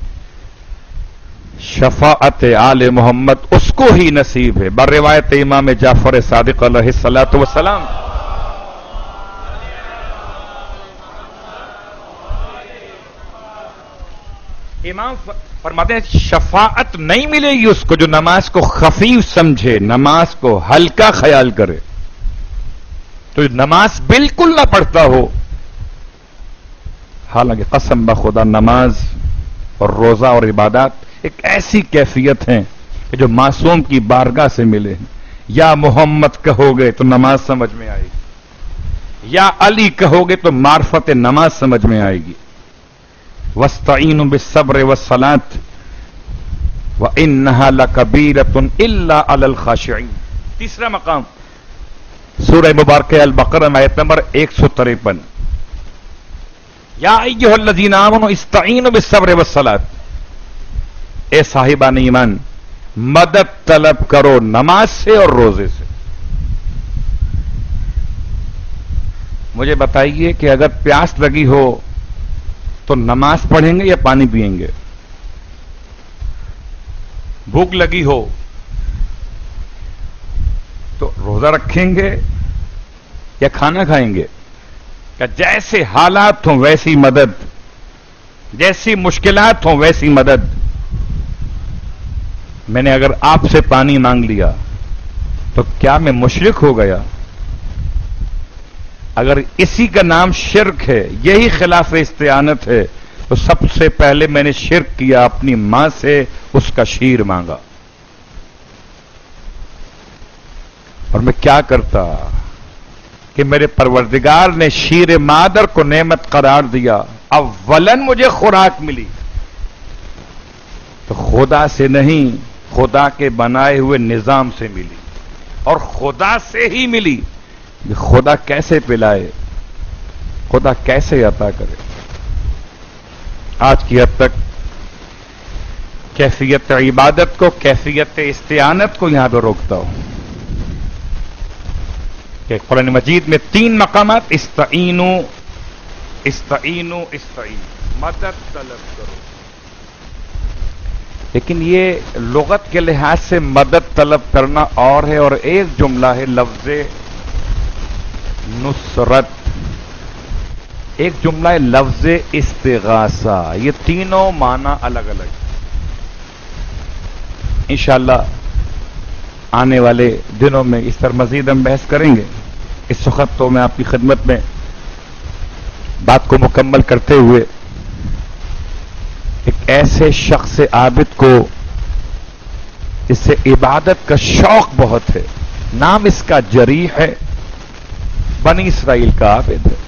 شفاعت آل محمد اس کو ہی نصیب ہے. بر روایت امام جعفر صادق علیہ الصلوۃ والسلام، امام فرماتے ہیں شفاعت نہیں ملے گی اس کو جو نماز کو خفیف سمجھے، نماز کو ہلکا خیال کرے. تو نماز بالکل نہ پڑھتا ہو، حالانکہ قسم بخدا نماز اور روزہ اور عبادات ایک ایسی کیفیت ہیں کہ جو معصوم کی بارگاہ سے ملے ہیں. یا محمد کہو گے تو نماز سمجھ میں آئے گی، یا علی کہو گے تو معرفت نماز سمجھ میں آئے گی. وَاسْتَعِينُوا بِالصَّبْرِ وَالصَّلَاةِ وَإِنَّهَا لَكَبِيرَةٌ إِلَّا عَلَى الْخَاشِعِينَ. تیسرا مقام سورہ مبارکہ البقرہ آیت نمبر ایک سو تریپن. یا ایھا الذین آمنوا استعینوا بالصبر والصلاۃ، اے صاحبان ایمان مدد طلب کرو نماز سے اور روزے سے. مجھے بتائیے کہ اگر پیاس لگی ہو تو نماز پڑھیں گے یا پانی پئیں گے؟ بھوک لگی ہو تو روزہ رکھیں گے یا کھانا کھائیں گے؟ کہ جیسے حالات ہوں ویسی مدد، جیسی مشکلات ہوں ویسی مدد. میں نے اگر آپ سے پانی مانگ لیا تو کیا میں مشرک ہو گیا؟ اگر اسی کا نام شرک ہے، یہی خلاف استعانت ہے، تو سب سے پہلے میں نے شرک کیا، اپنی ماں سے اس کا شیر مانگا. اور میں کیا کرتا کہ میرے پروردگار نے شیر مادر کو نعمت قرار دیا، اولن مجھے خوراک ملی تو خدا سے نہیں، خدا کے بنائے ہوئے نظام سے ملی، اور خدا سے ہی ملی. خدا کیسے پلائے، خدا کیسے عطا کرے. آج کی حد تک کیفیت عبادت کو، کیفیت استعانت کو یہاں پہ روکتا ہوں کہ قرآن مجید میں تین مقامات استعینو استعینو استعینو مدد طلب کرو. لیکن یہ لغت کے لحاظ سے مدد طلب کرنا اور ہے، اور ایک جملہ ہے لفظ نصرت، ایک جملہ ہے لفظ استغاثہ. یہ تینوں معنی الگ الگ. انشاءاللہ آنے والے دنوں میں اس پر مزید ہم بحث کریں گے. اس وقت تو میں آپ کی خدمت میں بات کو مکمل کرتے ہوئے ایک ایسے شخص عابد کو جس سے عبادت کا شوق بہت ہے، نام اس کا جریح ہے، بنی اسرائیل کا عابد ہے.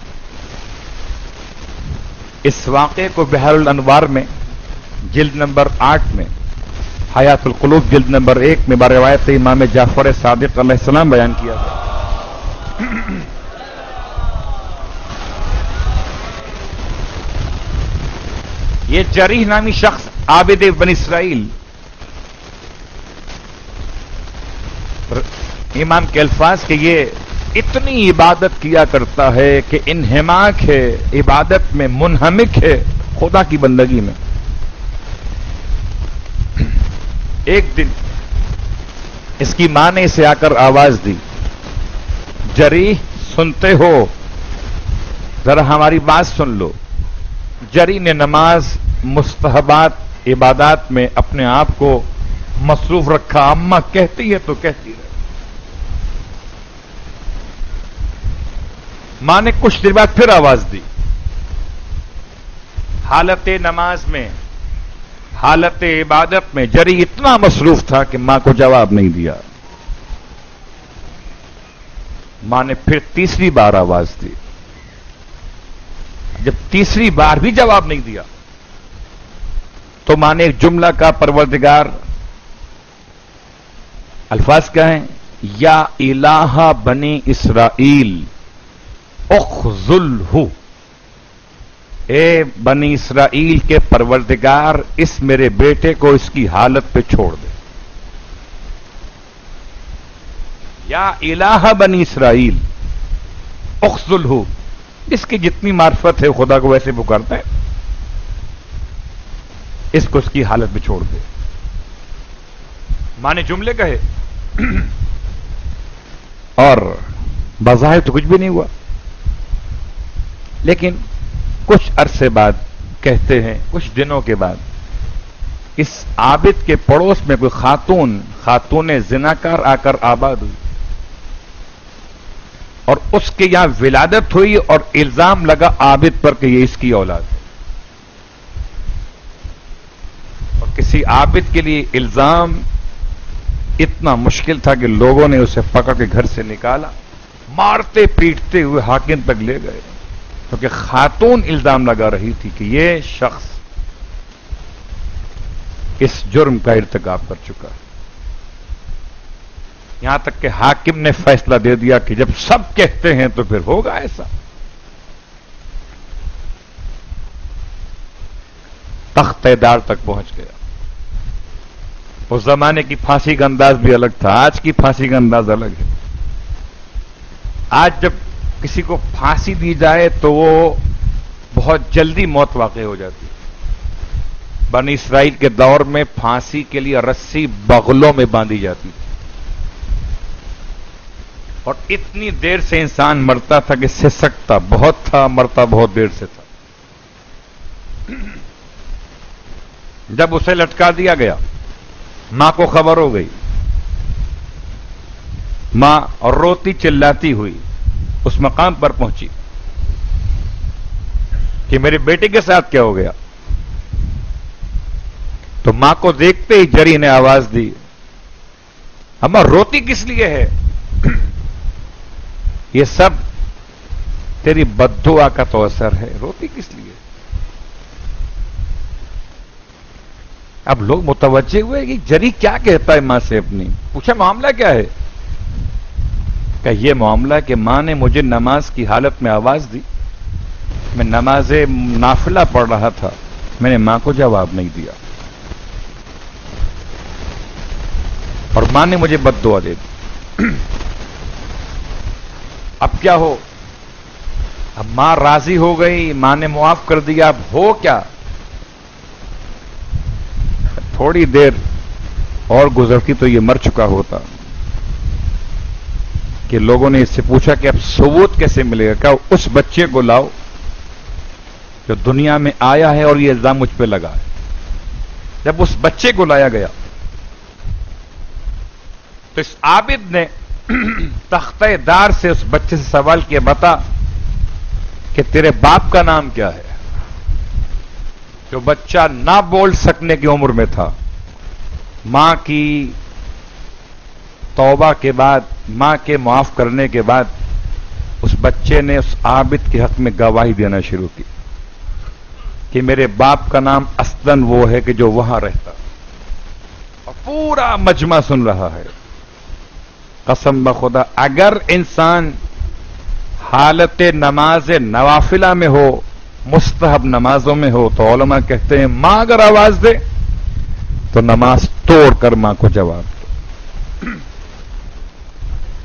اس واقعے کو بحر الانوار میں جلد نمبر آٹھ میں، حیات القلوب جلد نمبر ایک میں بروایت امام جعفر صادق علیہ السلام بیان کیا گیا. یہ جریح نامی شخص عابد بنی اسرائیل امام کے الفاظ کہ یہ اتنی عبادت کیا کرتا ہے کہ انہماک ہے، عبادت میں منہمک ہے خدا کی بندگی میں. ایک دن اس کی ماں نے اسے آ کر آواز دی، جری سنتے ہو، ذرا ہماری بات سن لو. جری نے نماز، مستحبات، عبادات میں اپنے آپ کو مصروف رکھا. اماں کہتی ہے تو کہتی رہے. ماں نے کچھ دیر بعد پھر آواز دی. حالت نماز میں، حالت عبادت میں جری اتنا مصروف تھا کہ ماں کو جواب نہیں دیا. ماں نے پھر تیسری بار آواز دی. جب تیسری بار بھی جواب نہیں دیا تو ماں نے ایک جملہ کا، پروردگار، الفاظ کیا ہیں؟ یا الہ بنی اسرائیل اخذلہ، اے بنی اسرائیل کے پروردگار اس میرے بیٹے کو اس کی حالت پہ چھوڑ دے. یا الہ بنی اسرائیل اخذلہ، اس کی جتنی معرفت ہے خدا کو ویسے پکارتا ہے، اس کو اس کی حالت پہ چھوڑ دے. ماں نے جملے کہے اور بظاہر تو کچھ بھی نہیں ہوا، لیکن کچھ عرصے بعد، کہتے ہیں کچھ دنوں کے بعد، اس عابد کے پڑوس میں کوئی خاتون خاتون زناکار آ کر آباد ہوئی اور اس کے یہاں ولادت ہوئی اور الزام لگا عابد پر کہ یہ اس کی اولاد ہے. اور کسی عابد کے لیے الزام اتنا مشکل تھا کہ لوگوں نے اسے پکڑ کے گھر سے نکالا، مارتے پیٹتے ہوئے حاکم تک لے گئے، کیونکہ خاتون الزام لگا رہی تھی کہ یہ شخص اس جرم کا ارتکاب کر چکا. یہاں تک کہ حاکم نے فیصلہ دے دیا کہ جب سب کہتے ہیں تو پھر ہوگا ایسا. تختہ دار تک پہنچ گیا. اس زمانے کی پھانسی کا انداز بھی الگ تھا، آج کی پھانسی کا انداز الگ ہے. آج جب کسی کو پھانسی دی جائے تو وہ بہت جلدی موت واقع ہو جاتی ہے. بنی اسرائیل کے دور میں پھانسی کے لیے رسی بغلوں میں باندھی جاتی تھی اور اتنی دیر سے انسان مرتا تھا کہ سسکتا بہت تھا، مرتا بہت دیر سے تھا. جب اسے لٹکا دیا گیا، ماں کو خبر ہو گئی. ماں اور روتی چلاتی ہوئی اس مقام پر پہنچی کہ میرے بیٹے کے ساتھ کیا ہو گیا. تو ماں کو دیکھتے ہی جری نے آواز دی، اماں روتی کس لیے ہے؟ یہ سب تیری بددعا کا تو اثر ہے، روتی کس لیے؟ اب لوگ متوجہ ہوئے کہ جری کیا کہتا ہے ماں سے اپنی. پوچھا معاملہ کیا ہے؟ کہ یہ معاملہ کہ ماں نے مجھے نماز کی حالت میں آواز دی، میں نماز نافلہ پڑھ رہا تھا، میں نے ماں کو جواب نہیں دیا اور ماں نے مجھے بد دعا دے دی. اب کیا ہو؟ اب ماں راضی ہو گئی، ماں نے معاف کر دیا. اب ہو کیا؟ تھوڑی دیر اور گزرتی تو یہ مر چکا ہوتا. کہ لوگوں نے اس سے پوچھا کہ اب ثبوت کیسے ملے گا؟ کہ اس بچے کو لاؤ جو دنیا میں آیا ہے اور یہ الزام مجھ پہ لگا ہے. جب اس بچے کو لایا گیا تو اس عابد نے تختہ دار سے اس بچے سے سوال کیا، بتا کہ تیرے باپ کا نام کیا ہے؟ جو بچہ نہ بول سکنے کی عمر میں تھا. ماں کی توبہ کے بعد، ماں کے معاف کرنے کے بعد اس بچے نے اس عابد کے حق میں گواہی دینا شروع کی کہ میرے باپ کا نام اصلاً وہ ہے کہ جو وہاں رہتا. اور پورا مجمع سن رہا ہے. قسم بخدا اگر انسان حالت نماز نوافلہ میں ہو، مستحب نمازوں میں ہو، تو علماء کہتے ہیں ماں اگر آواز دے تو نماز توڑ کر ماں کو جواب دو.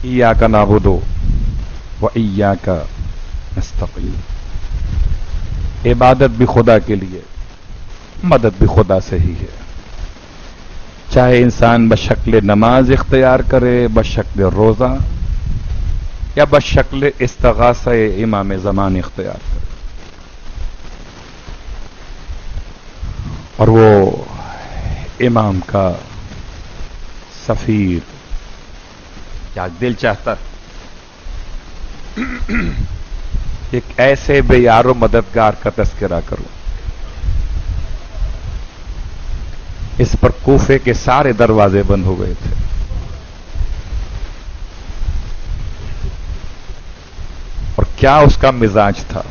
इय्याका नअबुदु व इय्याका नस्तईन। इबादत भी खुदा के लिए, मदद भी खुदा से ही है। चाहे इंसान बशक्ल नमाज इख्तियार करे, बशक्ल रोजा, या बशक्ल इस्तिगासा इमाम ज़मान इख्तियार करे। और वो इमाम का सफीर, क्या दिल चाहता एक ऐसे बेयारो मददगार का तस्करा करूं। इस पर कूफे के सारे दरवाजे बंद हो गए थे। और क्या उसका मिजाज था।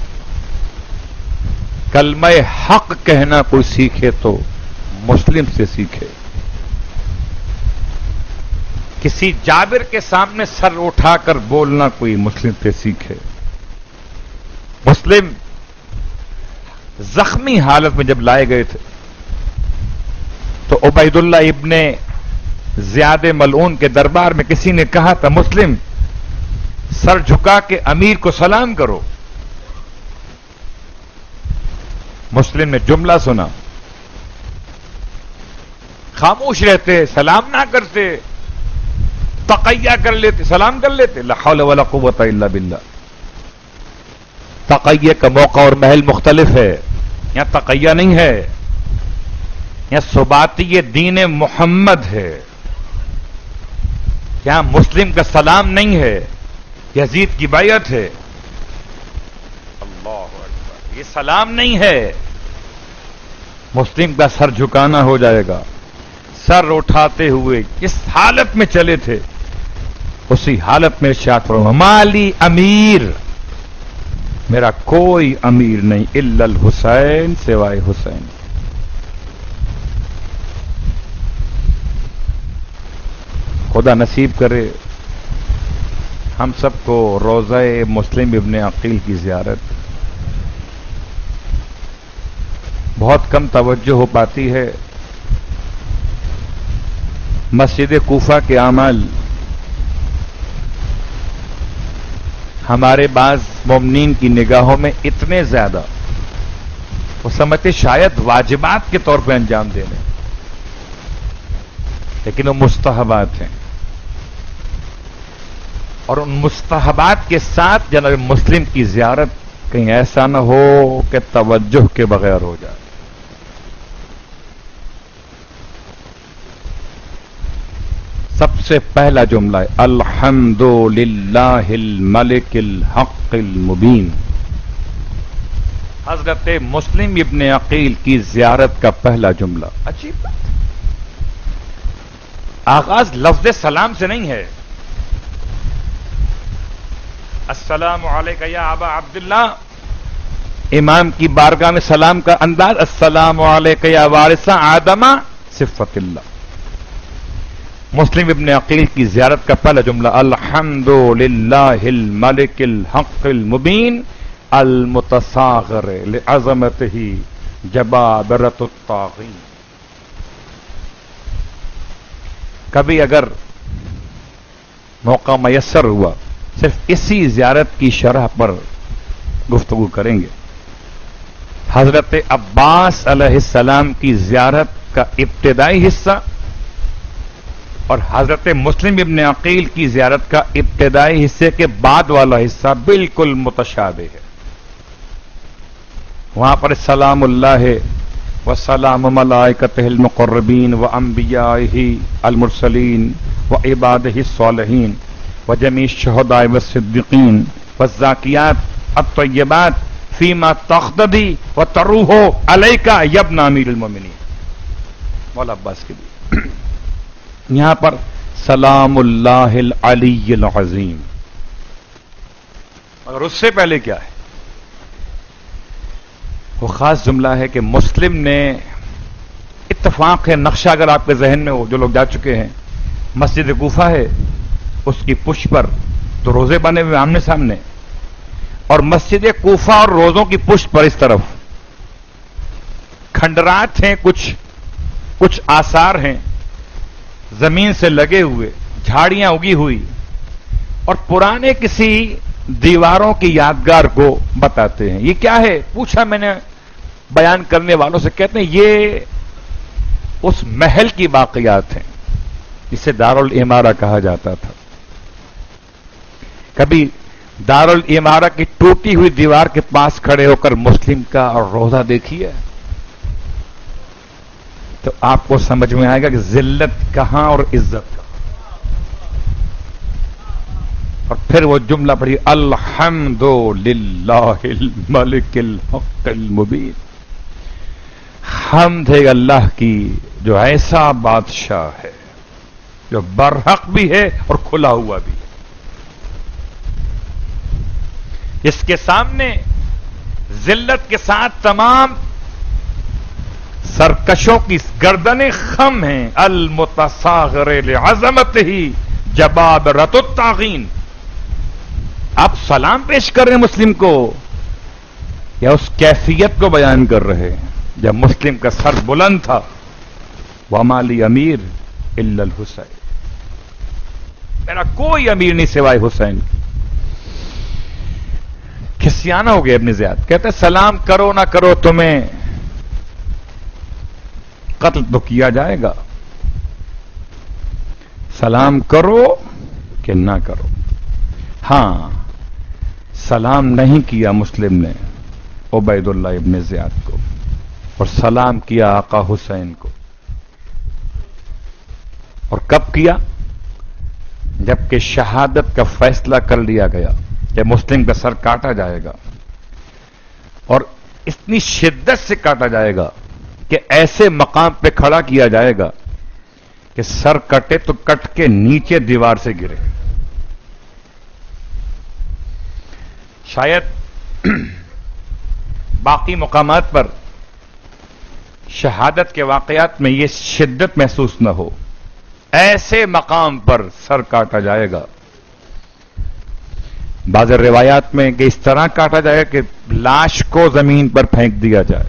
कलमा हक कहना कोई सीखे तो मुस्लिम से सीखे। किसी जाबिर के सामने सर उठाकर बोलना कोई मुस्लिम से सीखे। मुस्लिम जख्मी हालत में जब लाए गए थे तो उबैदुल्लाह इब्ने ज़ियाद मलऊन के दरबार में किसी ने कहा था, मुस्लिम सर झुका के अमीर को सलाम करो। मुस्लिम ने जुमला सुना, खामोश रहते, सलाम ना करते, तकैया कर लेते, सलाम कर लेते। ला हौला वला कुव्वता इल्ला बिल्लाह। तकैया का मौका और महल मुख्तलिफ है। यहां तकैया नहीं है, यहां सुबाती दीन मोहम्मद है। यहां मुस्लिम का सलाम नहीं है, यजीद की बैयत है। अल्लाहु अकबर। ये सलाम नहीं है, मुस्लिम का सर झुकाना हो जाएगा। सर उठाते हुए इस हालत में चले थे, उसी हालत में इरशाद फरमाया, माली अमीर, मेरा कोई अमीर नहीं, इल्लल हुसैन, सिवाय हुसैन। खुदा नसीब करे हम सबको रोज़ा मुस्लिम इब्ने अकील की ज़ियारत। बहुत कम तवज्जो हो पाती है। मस्जिद कूफा के आमाल हमारे बाज़ मोमिनीन की निगाहों में इतने ज्यादा, वो समझते शायद वाजिबात के तौर पर अंजाम देने, लेकिन वो मुस्तहबात हैं। और उन मुस्तहबात के साथ जनाब मुस्लिम की ज़ियारत कहीं ऐसा न हो कि तवज्जुह के बगैर हो जाए। सबसे पहला जुमला है अल्हम्दुलिल्लाहिल मलिकिल हक़्क़िल मुबीन। हजरत मुस्लिम इब्ने अकील की ज़ियारत का पहला जुमला। अजीब बात, आगाज लफ्ज़ सलाम से नहीं है। अस्सलामु अलैका या अबा अब्दुल्लाह। इमाम की बारगाह में सलाम का अंदाज अस्सलामु अलैका या वारिसा आदमा सिफ़तिल्लाह। मुस्लिम इब्ने अकील की ज़ियारत का पहला जुमला अल्हम्दुलिल्लाहिल मलिकिल हक़्क़िल मुबीन अल मुतसाग़िर लिअज़मतिही जबाबरतुत ताग़ीन। कभी अगर मौका मयस्सर हुआ, सिर्फ इसी ज़ियारत की शरह पर गुफ्तगू करेंगे। हजरत अब्बास अलैहिस्सलाम की ज़ियारत का इब्तिदाई हिस्सा और हजरत मुस्लिम इब्ने अकील की ज़ियारत का इब्तिदाई हिस्से के बाद वाला हिस्सा बिल्कुल मुतशाबिह है। वहां पर सलामुल्लाह व सलाम मलाइकतिहिल मुक़र्रबीन व अंबियाइही अल मुरसलीन व इबादिही स्सालिहीन व जमी शुहदाए व सिद्दीकीन व ज़ाकियात अत-तय्यबात फीमा तख्तदी व तरूहो अलैका यब्ना अमीरुल मोमिनीन। मौला अब्बास के लिए यहां पर सलामुल्लाहिल अलीय्यिल अज़ीम, मगर उससे पहले क्या है? वो खास जुमला है कि मुस्लिम ने, इत्तफाक है, नक्शा अगर आपके जहन में हो, जो लोग जा चुके हैं, मस्जिद कूफा है, उसकी पुष्ट पर तो रोजे बने हुए आमने सामने, और मस्जिद कूफा और रोजों की पुष्ट पर इस तरफ खंडरात हैं, कुछ कुछ आसार हैं जमीन से लगे हुए, झाड़ियां उगी हुई, اور پرانے کسی دیواروں کی یادگار کو بتاتے ہیں. یہ کیا ہے پوچھا میں نے بیان کرنے والوں سے. کہتے ہیں یہ اس محل کی باقیات ہیں جسے دارالعمارہ کہا جاتا تھا. کبھی دارالعمارہ کی ٹوٹی ہوئی دیوار کے پاس کھڑے ہو کر مسلم کا اور روضہ دیکھیے تو آپ کو سمجھ میں آئے گا کہ ذلت کہاں اور عزت کہاں. اور پھر وہ جملہ پڑھی الحمد للہ الملک الحق المبین. حمد ہے اللہ کی جو ایسا بادشاہ ہے جو برحق بھی ہے اور کھلا ہوا بھی ہے, اس کے سامنے ذلت کے ساتھ تمام سرکشوں کی گردنیں خم ہیں. المتصاغر لعظمتہ جبابرۃ الطاغین. آپ سلام پیش کر رہے ہیں مسلم کو یا اس کیفیت کو بیان کر رہے ہیں جب مسلم کا سر بلند تھا؟ وما لی امیر الا الحسین. میرا کوئی امیر نہیں سوائے حسین. کھسیانہ ہو گیا ابن زیاد. کہتے سلام کرو نہ کرو تمہیں قتل تو کیا جائے گا. سلام کرو کہ نہ کرو. ہاں سلام نہیں کیا مسلم نے عبید اللہ ابن زیاد کو اور سلام کیا آقا حسین کو. اور کب کیا؟ جبکہ شہادت کا فیصلہ کر لیا گیا کہ مسلم کا سر کاٹا جائے گا اور اتنی شدت سے کاٹا جائے گا کہ ایسے مقام پہ کھڑا کیا جائے گا کہ سر کٹے تو کٹ کے نیچے دیوار سے گرے. شاید باقی مقامات پر شہادت کے واقعات میں یہ شدت محسوس نہ ہو. ایسے مقام پر سر کاٹا جائے گا. بعض روایات میں کہ اس طرح کاٹا جائے گا کہ لاش کو زمین پر پھینک دیا جائے.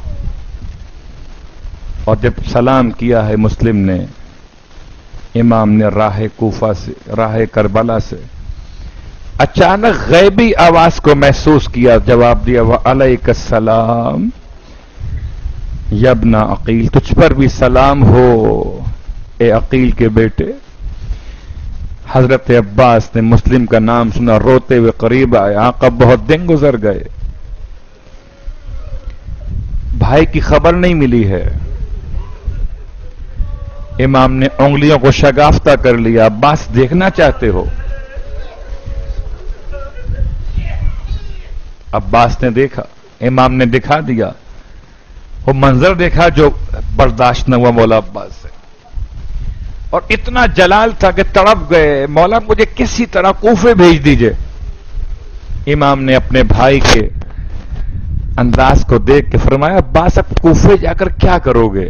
اور جب سلام کیا ہے مسلم نے, امام نے راہ کوفہ سے, راہ کربلا سے اچانک غیبی آواز کو محسوس کیا. جواب دیا وعلیک السلام یا ابن عقیل. تجھ پر بھی سلام ہو اے عقیل کے بیٹے. حضرت عباس نے مسلم کا نام سنا, روتے ہوئے قریب آئے. آقا بہت دن گزر گئے, بھائی کی خبر نہیں ملی ہے. امام نے انگلیوں کو شگافتہ کر لیا. عباس دیکھنا چاہتے ہو؟ عباس نے دیکھا, امام نے دکھا دیا. وہ منظر دیکھا جو برداشت نہ ہوا مولا عباس سے, اور اتنا جلال تھا کہ تڑپ گئے. مولا مجھے کسی طرح کوفے بھیج دیجئے. امام نے اپنے بھائی کے انداز کو دیکھ کے فرمایا عباس اب کوفے جا کر کیا کرو گے؟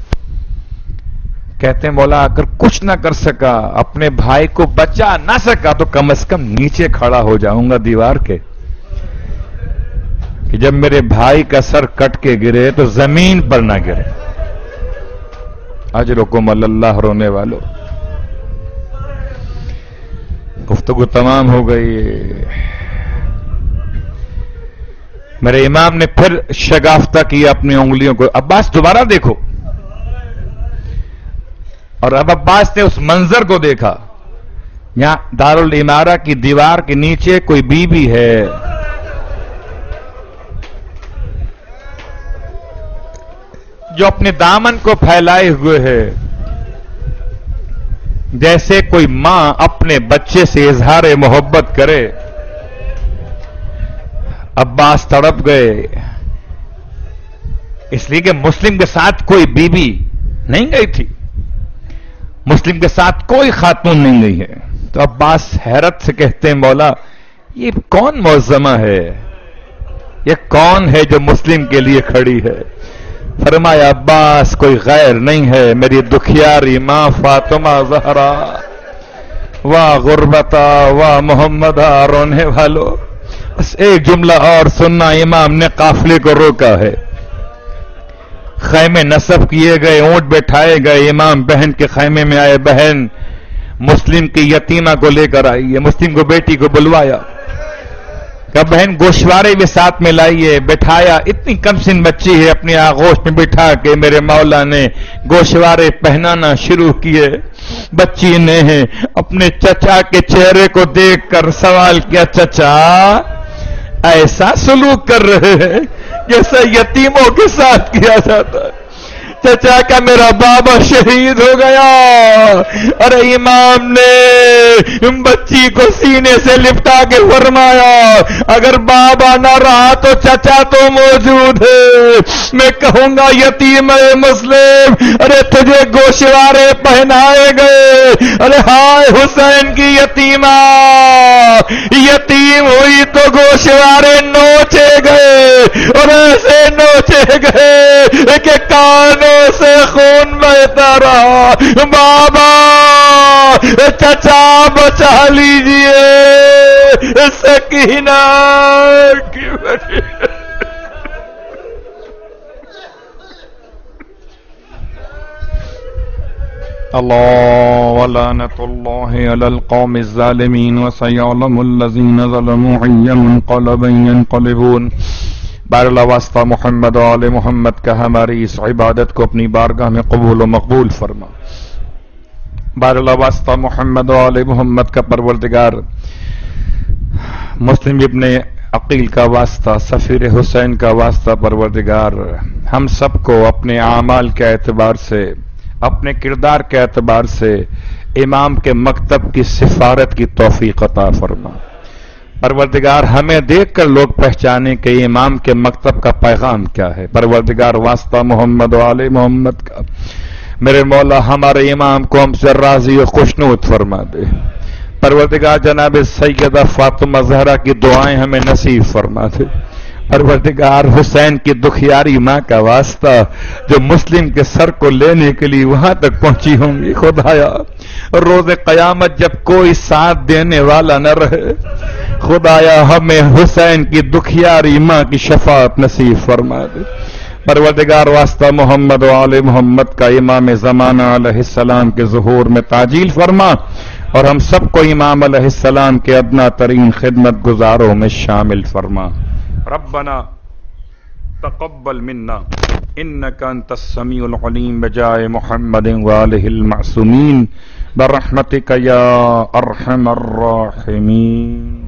کہتے ہیں مولا اگر کچھ نہ کر سکا, اپنے بھائی کو بچا نہ سکا, تو کم از کم نیچے کھڑا ہو جاؤں گا دیوار کے, کہ جب میرے بھائی کا سر کٹ کے گرے تو زمین پر نہ گرے. اجرکم اللہ. رونے والو, گفتگو تمام ہو گئی. میرے امام نے پھر شگافتہ کیا اپنی انگلیوں کو. عباس دوبارہ دیکھو. اور اب عباس نے اس منظر کو دیکھا. یہاں دارالعمارہ کی دیوار کے نیچے کوئی بی بی ہے, جو اپنے دامن کو پھیلائے ہوئے ہے, جیسے کوئی ماں اپنے بچے سے اظہار محبت کرے. عباس تڑپ گئے, اس لیے کہ مسلم کے ساتھ کوئی بی بی نہیں گئی تھی, مسلم کے ساتھ کوئی خاتون نہیں گئی ہے. تو عباس حیرت سے کہتے ہیں مولا یہ کون معظمہ ہے, یہ کون ہے جو مسلم کے لیے کھڑی ہے؟ فرمایا عباس کوئی غیر نہیں ہے, میری دکھیاری ماں فاطمہ زہرا. واہ غربتا واہ محمدہ. رونے والو بس ایک جملہ اور سننا. امام نے قافلے کو روکا ہے, خیمے نصب کیے گئے, اونٹ بٹھائے گئے. امام بہن کے خیمے میں آئے. بہن مسلم کی یتیمہ کو لے کر آئی ہے، مسلم کو بیٹی کو بلوایا کہ بہن گوشوارے بھی ساتھ میں لائیے، بٹھایا، اتنی کم سن بچی ہے، اپنی آغوش میں بٹھا کے میرے مولا نے گوشوارے پہنانا شروع کیے۔ بچی نے اپنے چچا کے چہرے کو دیکھ کر سوال کیا، چچا ایسا سلوک کر رہے ہیں جیسا یتیموں کے ساتھ کیا جاتا ہے؟ چچا کا میرا بابا شہید ہو گیا۔ ارے امام نے بچی کو سینے سے لپٹا کے فرمایا، اگر بابا نہ رہا تو چچا تو موجود ہے، میں کہوں گا یتیم مسلم، ارے تجھے گوشوارے پہنائے گئے، ارے ہائے حسین کی یتیمہ یتیم ہوئی تو گوشوارے نوچے گئے، اور ایسے نوچے گئے کہ کانوں سے خون بہتا رہا۔ بابا چچا بچا لیجئے سکینہ کی وجہ۔ اللہ ولعنت اللہ علی القوم الظالمین وسیعلم الذین ظلموا ای منقلب ینقلبون۔ بار اللہ واسطہ محمد و آل محمد کا ہماری اس عبادت کو اپنی بارگاہ میں قبول و مقبول فرما۔ بار اللہ واسطہ محمد و آل محمد کا پروردگار مسلم ابن عقیل کا واسطہ، سفیر حسین کا واسطہ پروردگار ہم سب کو اپنے اعمال کے اعتبار سے، اپنے کردار کے اعتبار سے امام کے مکتب کی سفارت کی توفیق عطا فرما۔ پروردگار ہمیں دیکھ کر لوگ پہچانے کہ امام کے مکتب کا پیغام کیا ہے۔ پروردگار واسطہ محمد و آل محمد کا میرے مولا ہمارے امام کو ہم سے راضی و خوشنود فرما دے۔ پروردگار جناب سیدہ فاطمہ زہرا کی دعائیں ہمیں نصیب فرما دے۔ پروردگار حسین کی دکھیاری ماں کا واسطہ جو مسلم کے سر کو لینے کے لیے وہاں تک پہنچی ہوں گی، خدایا روز قیامت جب کوئی ساتھ دینے والا نہ رہے، خدایا ہمیں حسین کی دکھیاری ماں کی شفاعت نصیب فرما دے۔ پروردگار واسطہ محمد و آل محمد کا امام زمانہ علیہ السلام کے ظہور میں تعجیل فرما، اور ہم سب کو امام علیہ السلام کے ادنا ترین خدمت گزاروں میں شامل فرما۔ ربنا تقبل منا انك انت السميع العليم بجاه محمد وآله المعصومين برحمتك يا ارحم الراحمين۔